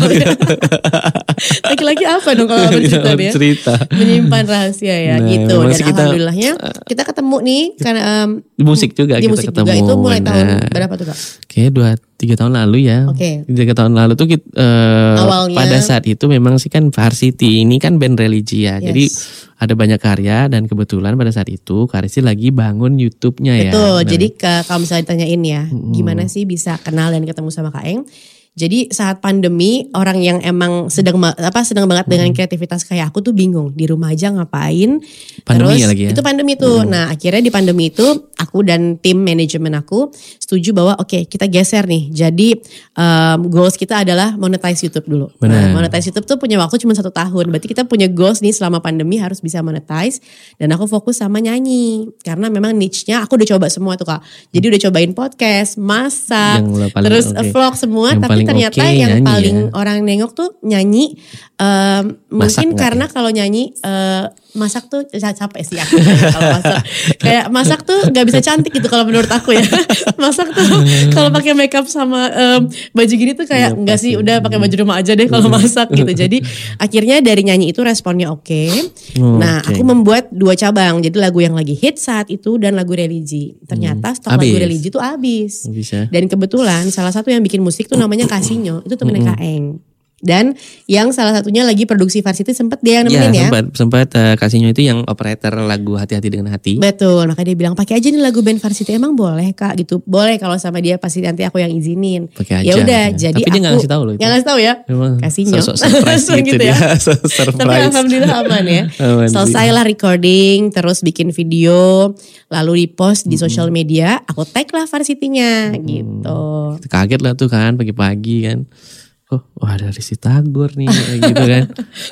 Laki-laki apa dong kalau nggak bercerita Tidak dia? bercerita. Menyimpan rahasia ya, Nah, gitu. Dan masih kita- alhamdulillahnya kita ketemu nih karena em, Di musik juga di kita musik ketemu. juga itu mulai tahun Nah, berapa tuh Kak? Kayaknya dua tiga tahun lalu ya. Oke. Tiga tahun lalu tuh kita, eh, Awalnya. pada saat itu memang sih kan Varsity ini kan band religi ya. Yes. Jadi ada banyak karya dan kebetulan pada saat itu Karisi lagi bangun YouTube-nya ya. Betul. Nah, Jadi ke, kalau misalnya ditanyain ya, gimana sih bisa kenal dan ketemu sama Kak Eng? Jadi saat pandemi orang yang emang sedang ma- apa sedang banget dengan kreativitas kayak aku tuh bingung di rumah aja ngapain. Pandemi Terus ya lagi ya? itu pandemi tuh. Nah akhirnya di pandemi itu aku dan tim manajemen aku setuju bahwa oke kita geser nih. Jadi um, goals kita adalah monetize YouTube dulu. Nah, Benar. monetize YouTube tuh punya waktu cuma satu tahun. Berarti kita punya goals nih selama pandemi harus bisa monetize. Dan aku fokus sama nyanyi karena memang niche-nya aku udah coba semua tuh Kak. Jadi udah cobain podcast, masak, Yang udah paling terus oke. vlog semua. Yang Tapi paling ternyata oke yang nyanyi paling ya. orang nengok tuh nyanyi. Um, Masak mungkin nggak karena kalau nyanyi uh, masak tuh capek sih aku kalau masak. Kayak masak tuh nggak bisa cantik gitu kalau menurut aku ya. Masak tuh kalau pakai makeup sama um, baju gini tuh kayak enggak sih udah pakai baju rumah aja deh kalau masak gitu. Jadi akhirnya dari nyanyi itu responnya oke. Oh, Nah oke. aku membuat dua cabang. Jadi lagu yang lagi hit saat itu dan lagu religi. Ternyata stok lagu Habis. religi tuh habis. Bisa. Dan kebetulan salah satu yang bikin musik tuh namanya Kasinyo. Itu temennya Kak Eng. Dan yang salah satunya lagi produksi Varsity sempet dia yang Ya, nemenin ya. sempat sempat eh, Kasihnya itu yang operator lagu Hati-Hati Dengan Hati. Betul, makanya dia bilang pakai aja nih lagu band Varsity. Emang boleh Kak gitu? Boleh kalau sama dia pasti nanti aku yang izinin. Pakai aja. Ya udah, Ya. jadi Tapi aku dia nggak ngasih tahu loh itu. Nggak ngasih tahu ya. Emang Kasihnya. sosok surprise Langsung gitu dia. Sosok surprise. Tapi alhamdulillah aman ya. Aman sih. Selesai lah recording, terus bikin video, lalu di post di sosial media. Aku tag lah Varsity-nya gitu. Kaget lah tuh kan pagi-pagi kan. Oh, wah ada Risty Tagor nih gitu kan.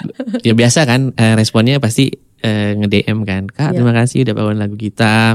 Ya biasa kan eh, responnya pasti eh, nge-D M kan. Kak, Ya. terima kasih udah bawain lagu kita.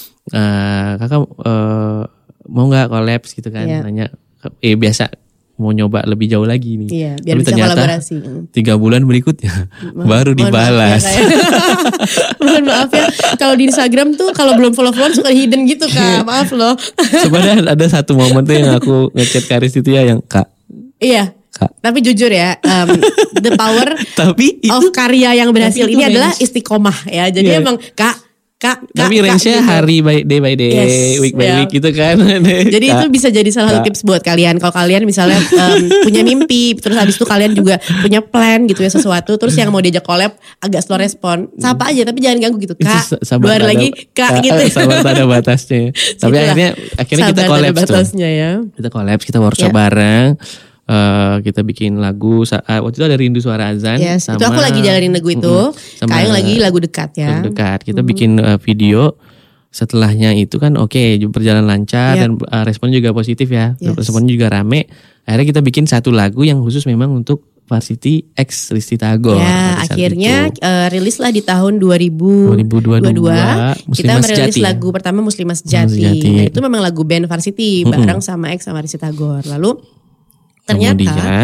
Eh, kakak eh, mau nggak collabs gitu kan? Ya. Nanya. Eh biasa mau nyoba lebih jauh lagi nih. Iya, biar Tapi bisa ternyata kolaborasi. tiga bulan berikutnya baru Mohon dibalas. maaf ya, Kak. Mohon maaf ya. Kalau di Instagram tuh kalau belum follow-follow suka hidden gitu Kak. Maaf loh. Sebenarnya ada satu momen tuh yang aku ngechat Karis itu ya yang Kak. Iya. Kak. Tapi jujur ya, um, the power Tapi itu, of karya yang berhasil tapi itu ini adalah range. istiqomah ya. Jadi Iya. emang Kak, Kak, Kak, Tapi Kak, range-nya gitu. hari by day by day, Yes, week by ya. week gitu kan. Jadi itu bisa jadi salah satu Kak. tips buat kalian. Kalau kalian misalnya um, punya mimpi, terus habis itu kalian juga punya plan gitu ya sesuatu, terus yang mau diajak collab agak slow respon, sapa aja tapi jangan ganggu gitu. Itu Kak, sabar dua hari ada- lagi Kak gitu. Sabar ada batasnya. Tapi Itulah. akhirnya akhirnya kita Sabar ada collab tuh. batasnya ya. Kita collab, kita workshop Ya. bareng. Eh, kita bikin lagu sa- ah, waktu itu ada Rindu Suara Azan. Yes, itu sama- aku lagi jalanin lagu itu. Mm-mm, sama Kayaknya lagi lagu dekat ya. lagu dekat. Kita bikin eh, video. Setelahnya itu kan oke berjalan lancar Ya. dan uh, respon juga positif ya. Yes. Responnya juga rame. Akhirnya kita bikin satu lagu yang khusus memang untuk Varsity X Risty Tagor. Ya, pada saat akhirnya itu. uh, rilis lah di tahun dua ribu dua ribu dua puluh dua, kita Muslimah merilis Sejati. lagu pertama Muslimah Sejati. Sejati. Nah, itu memang lagu band Varsity Mm-mm. bareng sama X sama Risty Tagor. Lalu ternyata Kemudian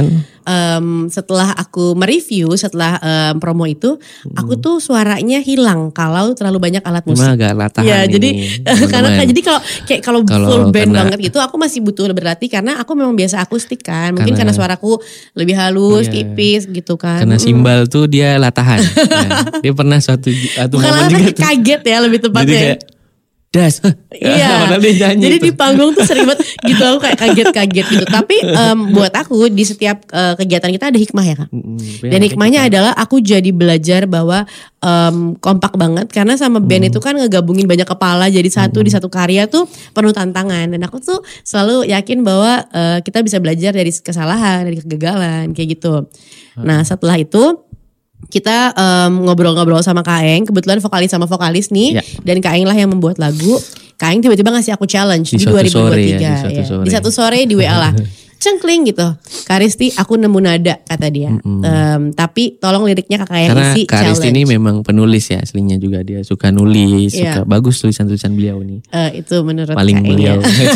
um, setelah aku mereview setelah um, promo itu, hmm. aku tuh suaranya hilang kalau terlalu banyak alat musik. Cuma agak latahan. Ya, ini, jadi karena jadi kalau kayak kalau full band karena, banget gitu, aku masih butuh berlatih karena aku memang biasa akustik kan. Mungkin karena, karena suaraku lebih halus, iya, tipis gitu kan. Karena simbal hmm. tuh dia latahan. Nah, dia pernah suatu satu Bukan momen juga tuh. Kaget ya lebih tepatnya. Jadi kayak das. Iya. Jadi tuh. Di panggung tuh sering banget gitu, aku kayak kaget-kaget gitu. Tapi um, buat aku di setiap uh, kegiatan kita ada hikmah ya Kak. Mm-hmm. Dan hikmahnya kita. adalah aku jadi belajar bahwa um, kompak banget karena sama band mm. itu kan ngegabungin banyak kepala jadi satu mm. di satu karya tuh penuh tantangan. Dan aku tuh selalu yakin bahwa uh, kita bisa belajar dari kesalahan, dari kegagalan kayak gitu. Mm. Nah setelah itu kita um, ngobrol-ngobrol sama Kak Eng, kebetulan vokalis sama vokalis nih, ya. Dan Kak Eng lah yang membuat lagu. Kak Eng tiba-tiba ngasih aku challenge di, di dua ribu dua puluh tiga, sore, ya, di, satu ya. di satu sore di W A lah, cengkling gitu. Kak Risti, aku nemu nada kata dia. Mm-hmm. Um, tapi tolong liriknya Kak Eng isi challenge. Karena Kak Risti ini memang penulis ya aslinya juga, dia suka nulis, ya. Suka bagus tulisan-tulisan beliau nih. Uh, itu menurut paling Kak Eng beliau. Ya.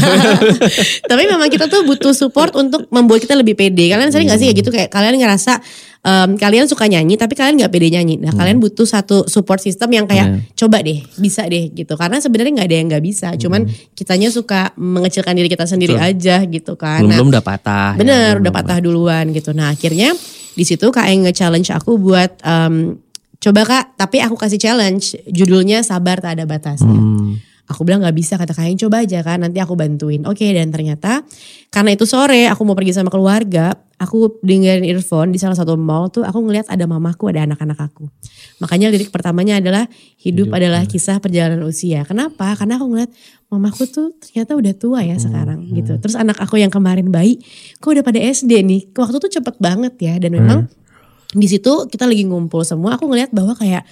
Tapi memang kita tuh butuh support untuk membuat kita lebih pede. Kalian sering nggak sih kayak gitu, kayak kalian ngerasa Um, kalian suka nyanyi tapi kalian nggak pede nyanyi. Nah hmm. kalian butuh satu support system yang kayak hmm. coba deh, bisa deh gitu. Karena sebenarnya nggak ada yang nggak bisa. Cuman hmm. kitanya suka mengecilkan diri kita sendiri Betul. aja gitu kan. Belum nah, belum udah patah. Bener, ya, udah patah duluan gitu. Nah akhirnya di situ Kak Eng nge-challenge aku buat um, coba Kak, tapi aku kasih challenge judulnya Sabar Tak Ada Batasnya. Hmm. Aku bilang gak bisa, kata Kak Eng, coba aja kan nanti aku bantuin. Oke, dan ternyata karena itu sore aku mau pergi sama keluarga, aku dengerin earphone di salah satu mall tuh, aku ngeliat ada mamaku, ada anak-anak aku. Makanya lirik pertamanya adalah hidup, hidup adalah kisah perjalanan usia. Kenapa? Karena aku ngeliat mamaku tuh ternyata udah tua ya hmm, sekarang hmm. gitu. Terus anak aku yang kemarin bayi, kok udah pada S D nih. Waktu tuh cepet banget ya. Dan memang hmm. di situ kita lagi ngumpul semua, aku ngeliat bahwa kayak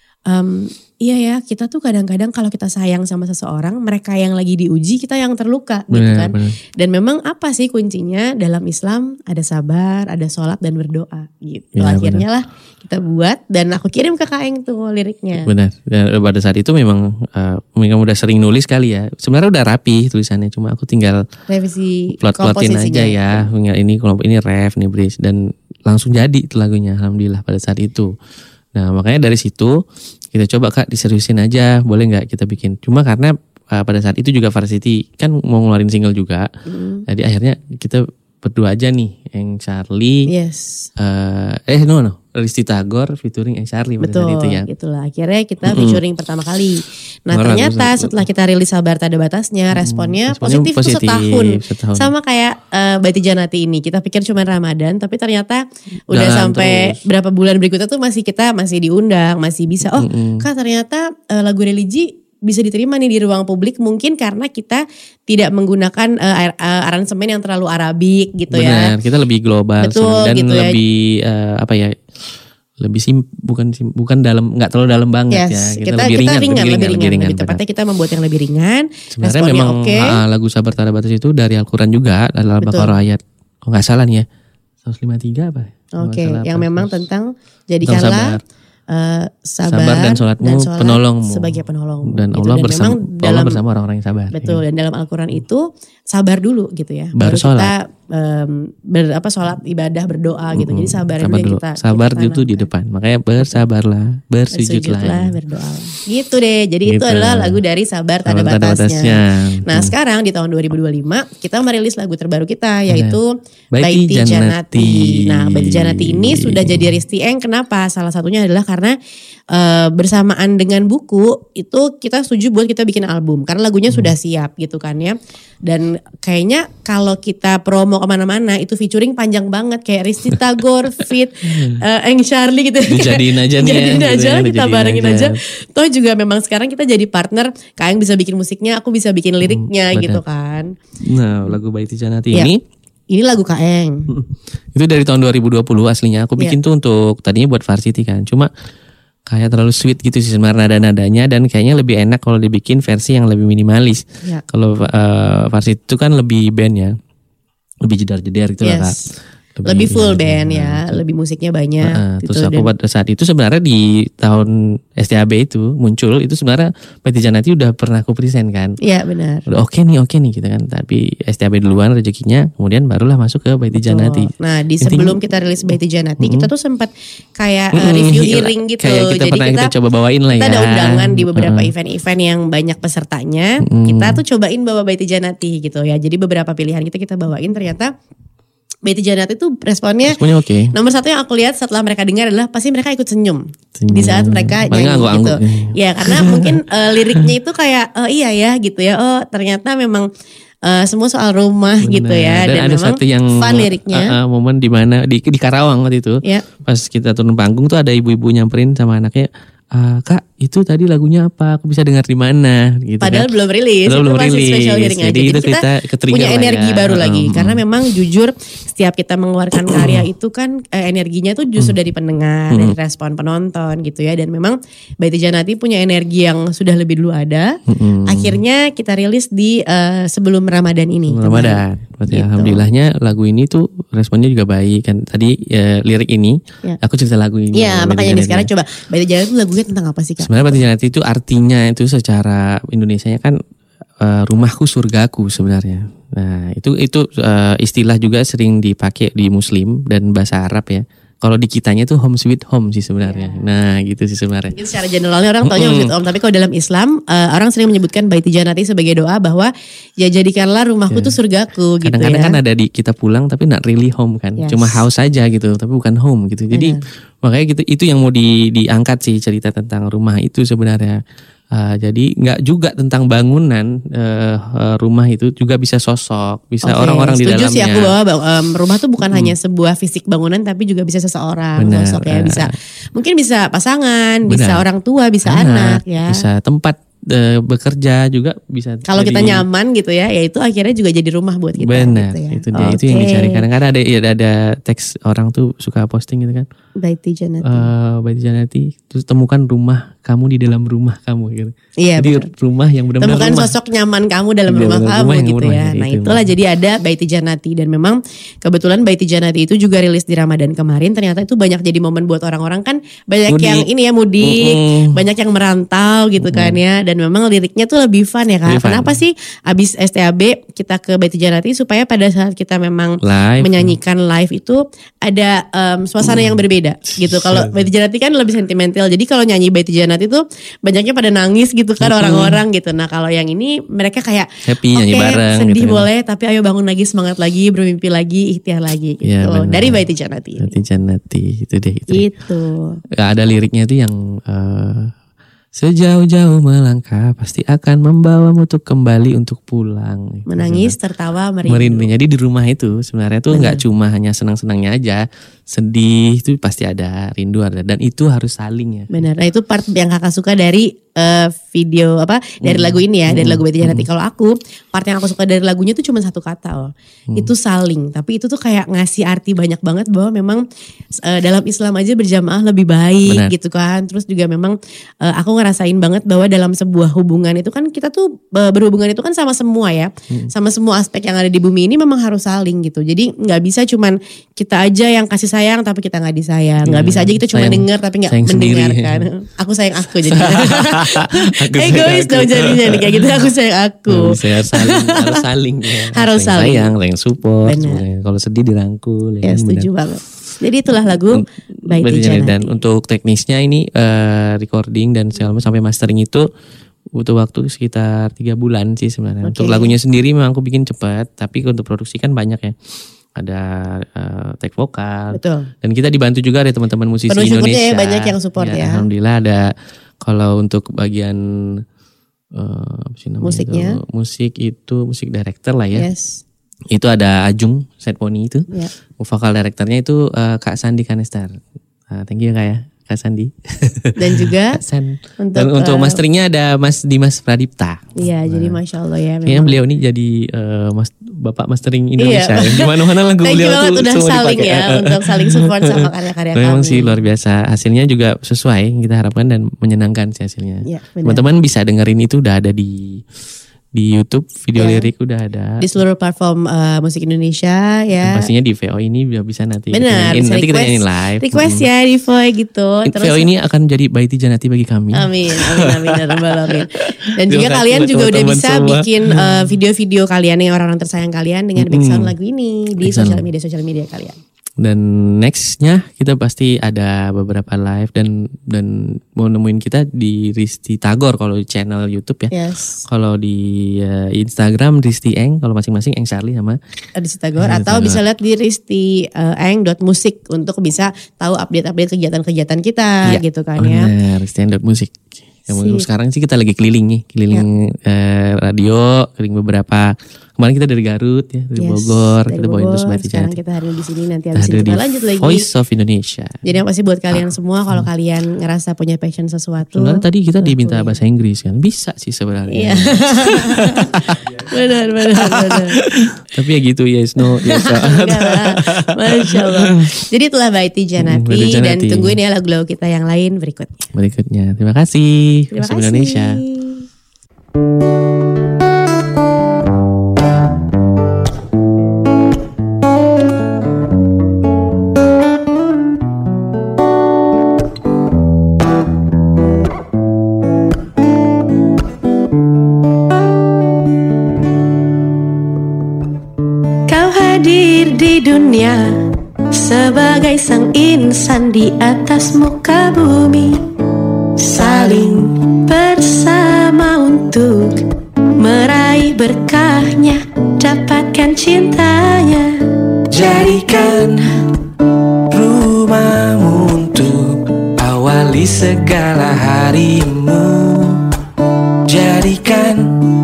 Um, iya ya, kita tuh kadang-kadang kalau kita sayang sama seseorang, mereka yang lagi diuji, kita yang terluka bener, gitu kan. Bener. Dan memang apa sih kuncinya dalam Islam? Ada sabar, ada sholat dan berdoa gitu. Ya, akhirnya bener. lah kita buat dan aku kirim ke Kak Eng tuh liriknya. Benar. Dan pada saat itu memang uh, memang udah sering nulis kali ya. Sebenarnya udah rapi tulisannya, cuma aku tinggal revisi plot-plotin aja ya. Ini kelompok ini ref nih Bris, dan langsung jadi itu lagunya, alhamdulillah pada saat itu. Nah makanya dari situ kita coba Kak diseriusin aja, boleh gak kita bikin. Cuma karena uh, pada saat itu juga Varsity kan mau ngeluarin single juga. Mm. Jadi akhirnya kita berdua aja nih, Eng Charlie. Yes. Uh, eh no no, Risti Tagor featuring Eng Charlie pada Betul, saat itu ya. Itulah akhirnya kita featuring mm-hmm. pertama kali. Nah Merah, ternyata setelah kita rilis Sabar Tak Ada Batasnya, responnya, mm, responnya positif, positif tuh setahun. setahun. Sama kayak uh, Baiti Janati ini, kita pikir cuma Ramadan, tapi ternyata udah Dan sampai terus. berapa bulan berikutnya tuh masih kita masih diundang, masih bisa. Oh mm-hmm. Kak ternyata uh, lagu religi bisa diterima nih di ruang publik, mungkin karena kita tidak menggunakan uh, uh, aransemen yang terlalu Arabik gitu. Benar, ya. Benar, kita lebih global. Betul, dan gitu lebih ya. uh, apa ya? Lebih sim bukan sim bukan dalam nggak terlalu dalam banget yes, ya. Kita, kita lebih, kita ringan, ringan, lebih ringan, lebih ringan. Lebih tepatnya kita membuat yang lebih ringan. Sebenarnya memang okay. uh, lagu Sabar Tak Ada Batas itu dari Al-Quran juga, dalam Al-Baqarah ayat oh nggak salah nih ya seratus lima puluh tiga apa? Oke, okay. yang apa, memang terus, tentang jadikanlah Uh, sabar, sabar dan sholatmu dan sholat penolongmu sebagai penolong dan gitu. Allah dan bersama dalam, Allah bersama orang-orang yang sabar. Betul, ya. Dan dalam Al-Quran itu sabar dulu gitu ya. Baru, Baru kita um, ber, apa sholat ibadah berdoa mm-hmm. gitu. Jadi sabar, sabar dulu. Kita, sabar kita itu di depan. Makanya bersabarlah, bersujudlah, bersujudlah berdoa. Gitu deh. Jadi gitu. Itu adalah lagu dari Sabar Tak Ada Batasnya. Batasnya. Nah, hmm. sekarang di tahun dua ribu dua puluh lima kita merilis lagu terbaru kita yaitu Baiti, Baiti Janati. Janati. Nah, Baiti Janati ini sudah jadi Risti Eng. Kenapa? Salah satunya adalah karena Uh, bersamaan dengan buku itu kita setuju buat kita bikin album karena lagunya hmm. sudah siap gitu kan ya. Dan kayaknya kalau kita promo kemana-mana itu featuring panjang banget kayak Risti Tagor fit uh, Eng Charlie gitu. Dijadiin aja nih. Jadiin ya, aja gitu, kita barengin aja. aja. Toh juga memang sekarang kita jadi partner, Kak Eng bisa bikin musiknya, aku bisa bikin liriknya hmm, gitu kan. Nah lagu Baiti Janati ya. ini Ini lagu Kak Eng. Itu dari tahun dua ribu dua puluh aslinya. Aku bikin yeah. tuh untuk tadinya buat Varsity kan. Cuma kayak terlalu sweet gitu sih sebenarnya nada-nadanya, dan kayaknya lebih enak kalau dibikin versi yang lebih minimalis. Yeah. Kalau uh, Varsity itu kan lebih band ya. Lebih jedar-jedar gitu yes. lah Kak. lebih full band ya, lebih musiknya banyak. Uh, gitu, terus aku dan- pada saat itu sebenarnya di tahun S T A B itu muncul itu sebenarnya Baiti Janati udah pernah aku present kan. Iya benar. Udah oke nih oke nih gitu kan. Tapi S T A B duluan rezekinya, kemudian barulah masuk ke Baiti Janati. Nah di Intinya- sebelum kita rilis Baiti Janati, Mm-mm. kita tuh sempat kayak uh, Mm-mm, review iya, hearing gitu. kayak kita Jadi pernah kita, kita coba bawain lah kita ya. ada undangan di beberapa Mm-mm. event-event yang banyak pesertanya. Mm-mm. Kita tuh cobain bawa Baiti Janati gitu ya. Jadi beberapa pilihan kita kita bawain, ternyata Baiti Janati tuh responnya, Responnya oke. nomor satu yang aku lihat setelah mereka dengar adalah pasti mereka ikut senyum, Senyum. di saat mereka Paling nyanyi angguk-angguk. gitu. Ya karena mungkin uh, liriknya itu kayak oh iya ya gitu ya. Oh ternyata memang uh, semua soal rumah gitu ya. Dan, Dan, ada memang satu yang fun liriknya. uh, uh, momen di mana di di Karawang waktu itu. Ya. Pas kita turun panggung tuh ada ibu-ibu nyamperin sama anaknya, "Ah, Kak, itu tadi lagunya apa? Aku bisa dengar di mana?" gitu Padahal kan. belum rilis, Padahal itu belum masih rilis. special hearing aja. Jadi Jadi itu kita kita ke-trigger punya lah energi ya. baru lagi. Um, Karena memang jujur setiap kita mengeluarkan karya itu kan eh, energinya tuh justru dari pendengar, Hmm. dari respon penonton gitu ya. Dan memang Baiti Janati punya energi yang sudah lebih dulu ada. Hmm. Akhirnya kita rilis di eh, sebelum Ramadan ini. Ramadan. Berarti Gitu. alhamdulillahnya lagu ini tuh responnya juga baik kan. Tadi ya, lirik ini Ya. aku cerita lagu ini. Iya, Baiti makanya nih Janati. sekarang coba Baiti Janati itu lagunya tentang apa sih Kak? Sebenarnya Baiti Janati itu artinya itu secara Indonesianya kan eh, rumahku surgaku sebenarnya. Nah itu itu eh, istilah juga sering dipakai di Muslim dan bahasa Arab ya. Kalau di kitanya tuh home sweet home sih sebenarnya. Nah gitu sih sebenarnya. Itu secara generalnya orang taunya Mm-mm. Masjid Om, tapi kalau dalam Islam eh, orang sering menyebutkan Baiti Janati sebagai doa bahwa ya jadikanlah rumahku tuh surgaku gitu Kadang-kadang ya. kan ada di kita pulang tapi not really home kan. Yes. Cuma house aja gitu, tapi bukan home gitu. Jadi makanya gitu itu yang mau di, diangkat sih cerita tentang rumah itu sebenarnya. Uh, jadi nggak juga tentang bangunan uh, uh, rumah itu juga bisa sosok, bisa Oke, orang-orang di setuju dalamnya. sih aku bahwa um, rumah tuh bukan hanya sebuah fisik bangunan tapi juga bisa seseorang, Benar, sosok ya eh. bisa mungkin bisa pasangan, Benar. bisa orang tua, bisa anak, ya. Bisa tempat uh, bekerja juga bisa. Kalau kita jadi- nyaman gitu ya, ya itu akhirnya juga jadi rumah buat kita. Benar, gitu ya. itu dia itu yang Oke. dicari. Kadang-kadang ada ada, ada teks orang tuh suka posting gitu kan. Baiti Janati. Eh, Baiti Janati, terus temukan rumah kamu di dalam rumah kamu gitu. Iya, Jadi benar. rumah yang benar-benar Temukan rumah. sosok nyaman kamu dalam Iya, rumah benar, kamu rumah yang gitu rumah, ya. jadi Nah itu. itulah jadi ada Baiti Janati dan memang kebetulan Baiti Janati itu juga rilis di Ramadan kemarin. Ternyata itu banyak jadi momen buat orang-orang kan banyak Mudik. yang ini ya mudik, Mm-mm. banyak yang merantau gitu kan ya. Dan memang liriknya tuh lebih fun ya Kak. Lebih fun. Kenapa sih abis S T A B kita ke Baiti Janati supaya pada saat kita memang Live. menyanyikan live itu ada em, suasana yang berbeda gitu. Kalau Baiti Janati kan lebih sentimental. Jadi kalau nyanyi Baiti Janati tuh banyaknya pada nangis gitu kan Mm-mm. orang-orang gitu. Nah kalau yang ini mereka kayak Happy, nyanyi "Oke, bareng sedih gitu kan." boleh tapi ayo bangun lagi, semangat lagi, bermimpi lagi, ikhtiar lagi gitu. Iya, benar. Dari Baiti Janati. Baiti Janati itu deh itu. Gitu. Ya, ada liriknya itu yang eh, sejauh-jauh melangkah pasti akan membawamu untuk kembali untuk pulang. Menangis, tertawa, merindu. Merindu. Jadi di rumah itu sebenarnya tuh Benar. nggak cuma hanya senang-senangnya aja, sedih itu pasti ada, rindu ada, dan itu harus saling ya. Benar. Nah itu part yang kakak suka dari eh, video apa dari Hmm. lagu ini ya, dari Hmm. lagu Baiti Janati. Kalau aku part yang aku suka dari lagunya itu cuma satu kata loh. Hmm. Itu saling. Tapi itu tuh kayak ngasih arti banyak banget bahwa memang eh, dalam Islam aja berjamaah lebih baik Benar. gitu kan. Terus juga memang eh, aku ngerasain banget bahwa dalam sebuah hubungan itu kan kita tuh eh, berhubungan itu kan sama semua ya. Hmm. Sama semua aspek yang ada di bumi ini memang harus saling gitu. Jadi nggak bisa cuman kita aja yang kasih sayang tapi kita nggak disayang. Nggak Iya. bisa aja kita cuma Sayang- dengar tapi nggak sayang sendiri. mendengarkan. Aku sayang aku jadi. Aku Egois sayang dong aku. jadinya nih kayak gitu. Aku sayang aku. Harus sayang, saling, harus saling ya. Harus saling. sayang, saling support. Benar. sebenarnya. Kalau sedih dirangkul. Ya kan, setuju benar. banget. Jadi itulah lagu Baiti Baiti Janati. Dan Janati. untuk teknisnya ini eh, recording dan segala macam sampai mastering itu butuh waktu sekitar tiga bulan sih sebenarnya. Untuk Oke. lagunya sendiri memang aku bikin cepat, tapi untuk produksi kan banyak ya. Ada eh, take vokal. Betul. Dan kita dibantu juga dari teman-teman musisi Penuh syukurnya Indonesia. ya, banyak yang support ya. Alhamdulillah ada. Kalau untuk bagian eh, apa sih namanya Musiknya. itu? Musik itu musik director lah ya. Yes. Itu ada Ajung Setponi itu. Ya. Vokal directornya itu eh, Kak Sandi Kanestar. Nah, thank you Kak ya, Kak Sandi. Dan juga Kak San. untuk, Dan untuk eh, masteringnya ada Mas Dimas Pradipta. Iya jadi Masya Allah ya. Kayaknya memang. beliau ini jadi eh, mas, bapak mastering Indonesia. Iya. Di mana-mana lagu Thank you beliau banget tuh udah semua saling dipakai. ya untuk saling support sama karya-karya Memang kami. sih luar biasa. Hasilnya juga sesuai kita harapkan dan menyenangkan sih hasilnya. Iya, benar. Teman-teman bisa dengerin itu udah ada di Di YouTube video Ya. lirik udah ada. Di seluruh platform uh, musik Indonesia ya. Dan pastinya di V O ini udah bisa nanti. Benar, kita nyanyiin. bisa Nanti kita request- nyanyiin live. Request Mm. ya di V O gitu. V O ini akan jadi Baiti Janati bagi kami. Amin, amin, amin, ya rabbal alamin. Dan Terima juga kasih kalian buat juga udah teman-teman bisa semua. bikin uh, video-video kalian yang orang-orang tersayang kalian dengan Mm-mm. background lagu ini di Background. sosial media sosial media kalian. Dan nextnya kita pasti ada beberapa live dan dan mau nemuin kita di Risti Tagor kalau di channel YouTube ya. Yes. Kalau di uh, Instagram Risti Eng, kalau masing-masing Eng Charlie sama Di Sitagor Di atau Sitagor. bisa lihat di risti eng dot musik untuk bisa tahu update-update kegiatan-kegiatan kita Iya, gitu kan ya. benar, Risti Eng dot musik. Yang Sip. sekarang sih kita lagi keliling nih, keliling eh, radio, keliling beberapa. Kemarin kita dari Garut ya, dari Yes, Bogor, dari kita bawain terus Bogor. Baiti Sekarang Janati. kita hadir di sini, nanti Kita habis ini hadir kita di lanjut lagi. Voice of Indonesia. Jadi yang pasti buat kalian semua kalau kalian ngerasa punya passion sesuatu. Sebenarnya tadi kita diminta bahasa Inggris kan, bisa sih sebenarnya. Iya. benar, benar, benar. Tapi ya gitu, yes, no, yes. Enggak lah. Masya Allah. Jadi itulah Baiti Janati, Baiti Janati. dan tungguin ya lagu-lagu kita yang lain berikutnya. Berikutnya, terima kasih. Terima Voice of kasih. Indonesia. Kau hadir di dunia sebagai sang insan di atas muka bumi, saling bersama untuk meraih berkahnya, dapatkan cintanya. Jadikan rumahmu untuk awali segala harimu. Jadikan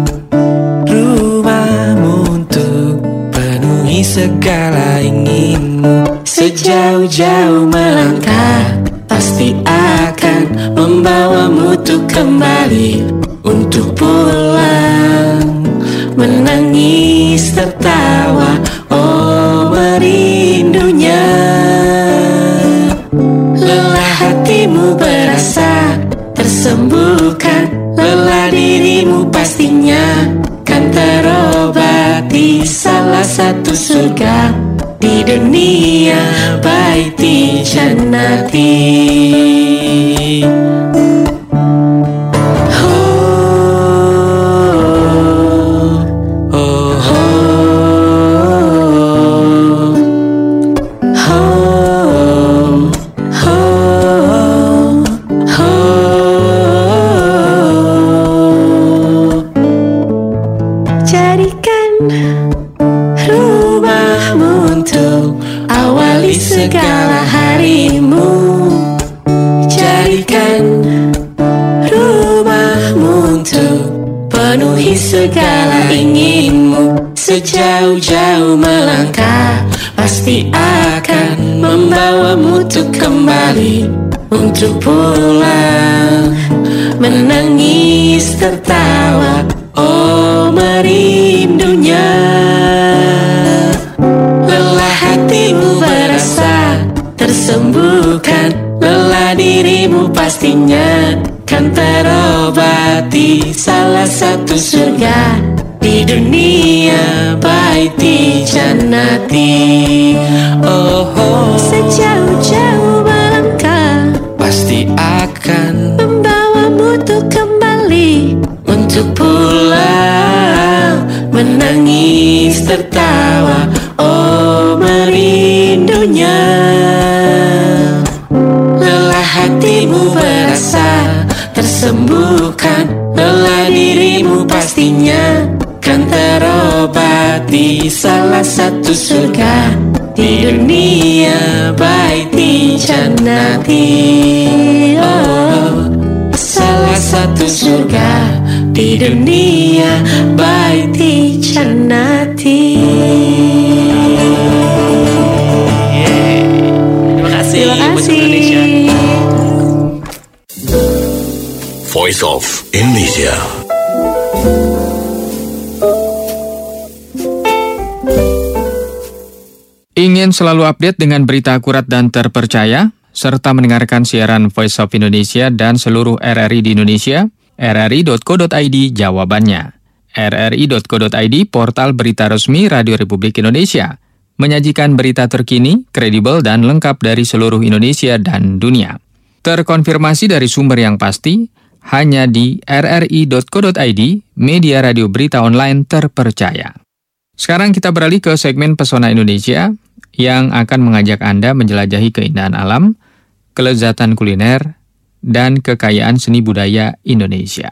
rumahmu untuk penuhi segala inginmu. Sejauh-jauh melangkah pasti akan membawamu tuh kembali untuk pulang. Menangis tertawa, oh merindunya. Lelah hatimu berasa tersembuhkan, lelah dirimu pastinya kan terobati. Salah satu surga di dunia, Baiti Janati. Jadikan rumahmu untuk awali segala harimu. Jadikan rumahmu untuk penuhi segala inginmu. Sejauh-jauh melangkah pasti akan membawamu tuh kembali untuk pulang. Menangis tertawa, oh merindunya. Lelah hatimu berasa tersembuhkan, lelah dirimu pastinya kan terobati. Salah satu surga di dunia, Baiti Janati. Oh, oh. Sejauh-jauh melangkah Pasti akan membawamu tuh kembali untuk pulang. Menangis tertawa, oh merindunya. Lelah hatimu berasa tersembuhkan, lelah dirimu pastinya kan terobati. Salah satu surga di dunia, Baiti Janati. Oh, salah satu surga di dunia, Baiti Janati. Terima kasih. Terima kasih. Voice of Indonesia. Ingin selalu update dengan berita akurat dan terpercaya, serta mendengarkan siaran Voice of Indonesia dan seluruh R R I di Indonesia? R R I dot co dot I D jawabannya. r r i dot co dot i d, portal berita resmi Radio Republik Indonesia, menyajikan berita terkini, kredibel, dan lengkap dari seluruh Indonesia dan dunia. Terkonfirmasi dari sumber yang pasti, hanya di r r i dot co dot i d, media radio berita online terpercaya. Sekarang kita beralih ke segmen Pesona Indonesia yang akan mengajak Anda menjelajahi keindahan alam, kelezatan kuliner, dan kekayaan seni budaya Indonesia.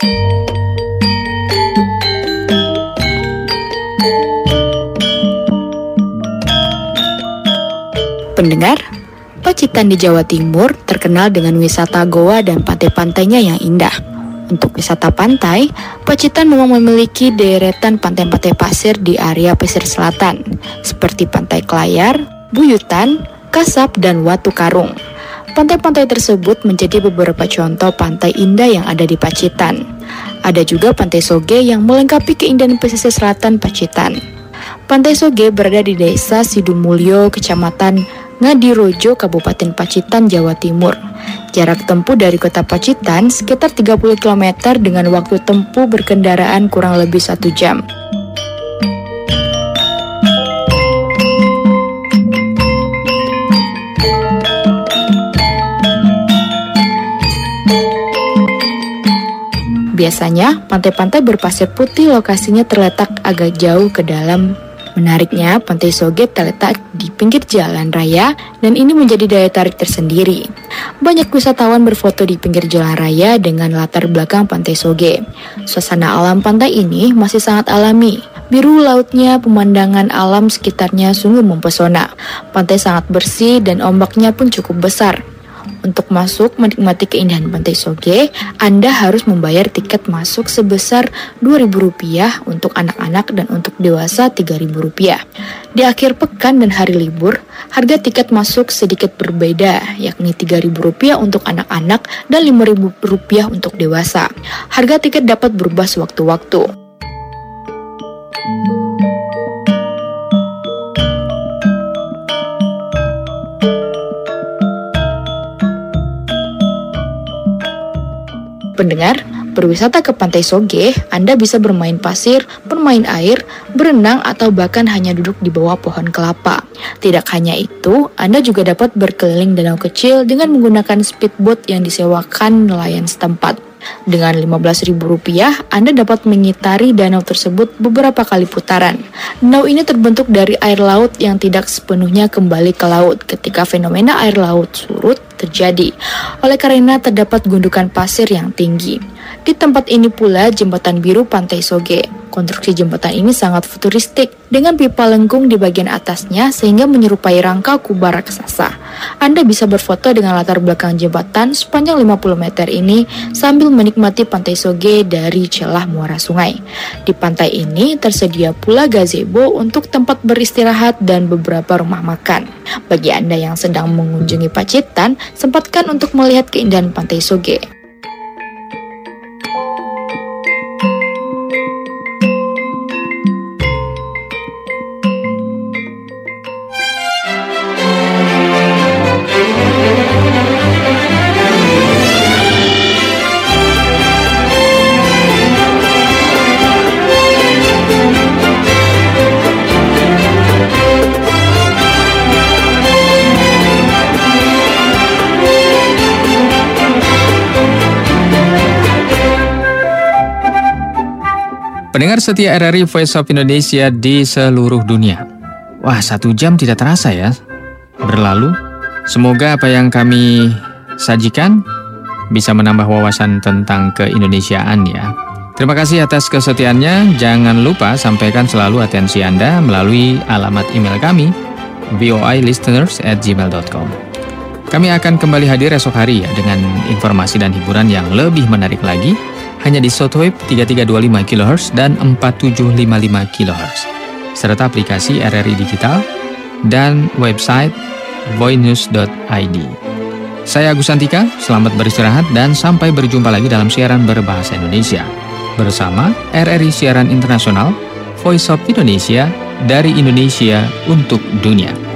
Pendengar, Pacitan di Jawa Timur terkenal dengan wisata goa dan pantai-pantainya yang indah. Untuk wisata pantai, Pacitan memang memiliki deretan pantai-pantai pasir di area pesisir selatan, seperti Pantai Kelayar, Buyutan, Kasab, dan Watu Karung. Pantai-pantai tersebut menjadi beberapa contoh pantai indah yang ada di Pacitan. Ada juga Pantai Soge yang melengkapi keindahan pesisir selatan Pacitan. Pantai Soge berada di Desa Sidumulyo, Kecamatan Ngadirojo, Kabupaten Pacitan, Jawa Timur. Jarak tempuh dari kota Pacitan sekitar tiga puluh kilometer dengan waktu tempuh berkendaraan kurang lebih satu jam. Biasanya, pantai-pantai berpasir putih lokasinya terletak agak jauh ke dalam. Menariknya, Pantai Soge terletak di pinggir jalan raya dan ini menjadi daya tarik tersendiri. Banyak wisatawan berfoto di pinggir jalan raya dengan latar belakang Pantai Soge. Suasana alam pantai ini masih sangat alami. Biru lautnya, pemandangan alam sekitarnya sungguh mempesona. Pantai sangat bersih dan ombaknya pun cukup besar. Untuk masuk menikmati keindahan Pantai Soge, Anda harus membayar tiket masuk sebesar dua ribu rupiah untuk anak-anak dan untuk dewasa tiga ribu rupiah. Di akhir pekan dan hari libur, harga tiket masuk sedikit berbeda, yakni tiga ribu rupiah untuk anak-anak dan lima ribu rupiah untuk dewasa. Harga tiket dapat berubah sewaktu-waktu. Pendengar, berwisata ke Pantai Soge, Anda bisa bermain pasir, bermain air, berenang, atau bahkan hanya duduk di bawah pohon kelapa. Tidak hanya itu, Anda juga dapat berkeliling danau kecil dengan menggunakan speedboat yang disewakan nelayan setempat. Dengan lima belas ribu rupiah, Anda dapat mengitari danau tersebut beberapa kali putaran. Danau ini terbentuk dari air laut yang tidak sepenuhnya kembali ke laut ketika fenomena air laut surut terjadi. Oleh karena terdapat gundukan pasir yang tinggi. Di tempat ini pula jembatan biru Pantai Soge. Konstruksi jembatan ini sangat futuristik dengan pipa lengkung di bagian atasnya sehingga menyerupai rangka kubah raksasa. Anda bisa berfoto dengan latar belakang jembatan sepanjang lima puluh meter ini sambil menikmati Pantai Soge dari celah muara sungai. Di pantai ini tersedia pula gazebo untuk tempat beristirahat dan beberapa rumah makan. Bagi Anda yang sedang mengunjungi Pacitan, sempatkan untuk melihat keindahan Pantai Soge. Pendengar setia R R I Voice of Indonesia di seluruh dunia. Wah, satu jam tidak terasa ya berlalu. Semoga apa yang kami sajikan bisa menambah wawasan tentang keindonesiaan ya. Terima kasih atas kesetiaannya. Jangan lupa sampaikan selalu atensi Anda melalui alamat email kami voilisteners at gmail dot com. Kami akan kembali hadir esok hari ya dengan informasi dan hiburan yang lebih menarik lagi. Hanya di shortwave tiga tiga dua lima kilohertz dan empat tujuh lima lima kilohertz, serta aplikasi R R I Digital dan website voinews dot i d. Saya Agus Santika, selamat beristirahat dan sampai berjumpa lagi dalam siaran berbahasa Indonesia bersama R R I Siaran Internasional Voice of Indonesia dari Indonesia untuk dunia.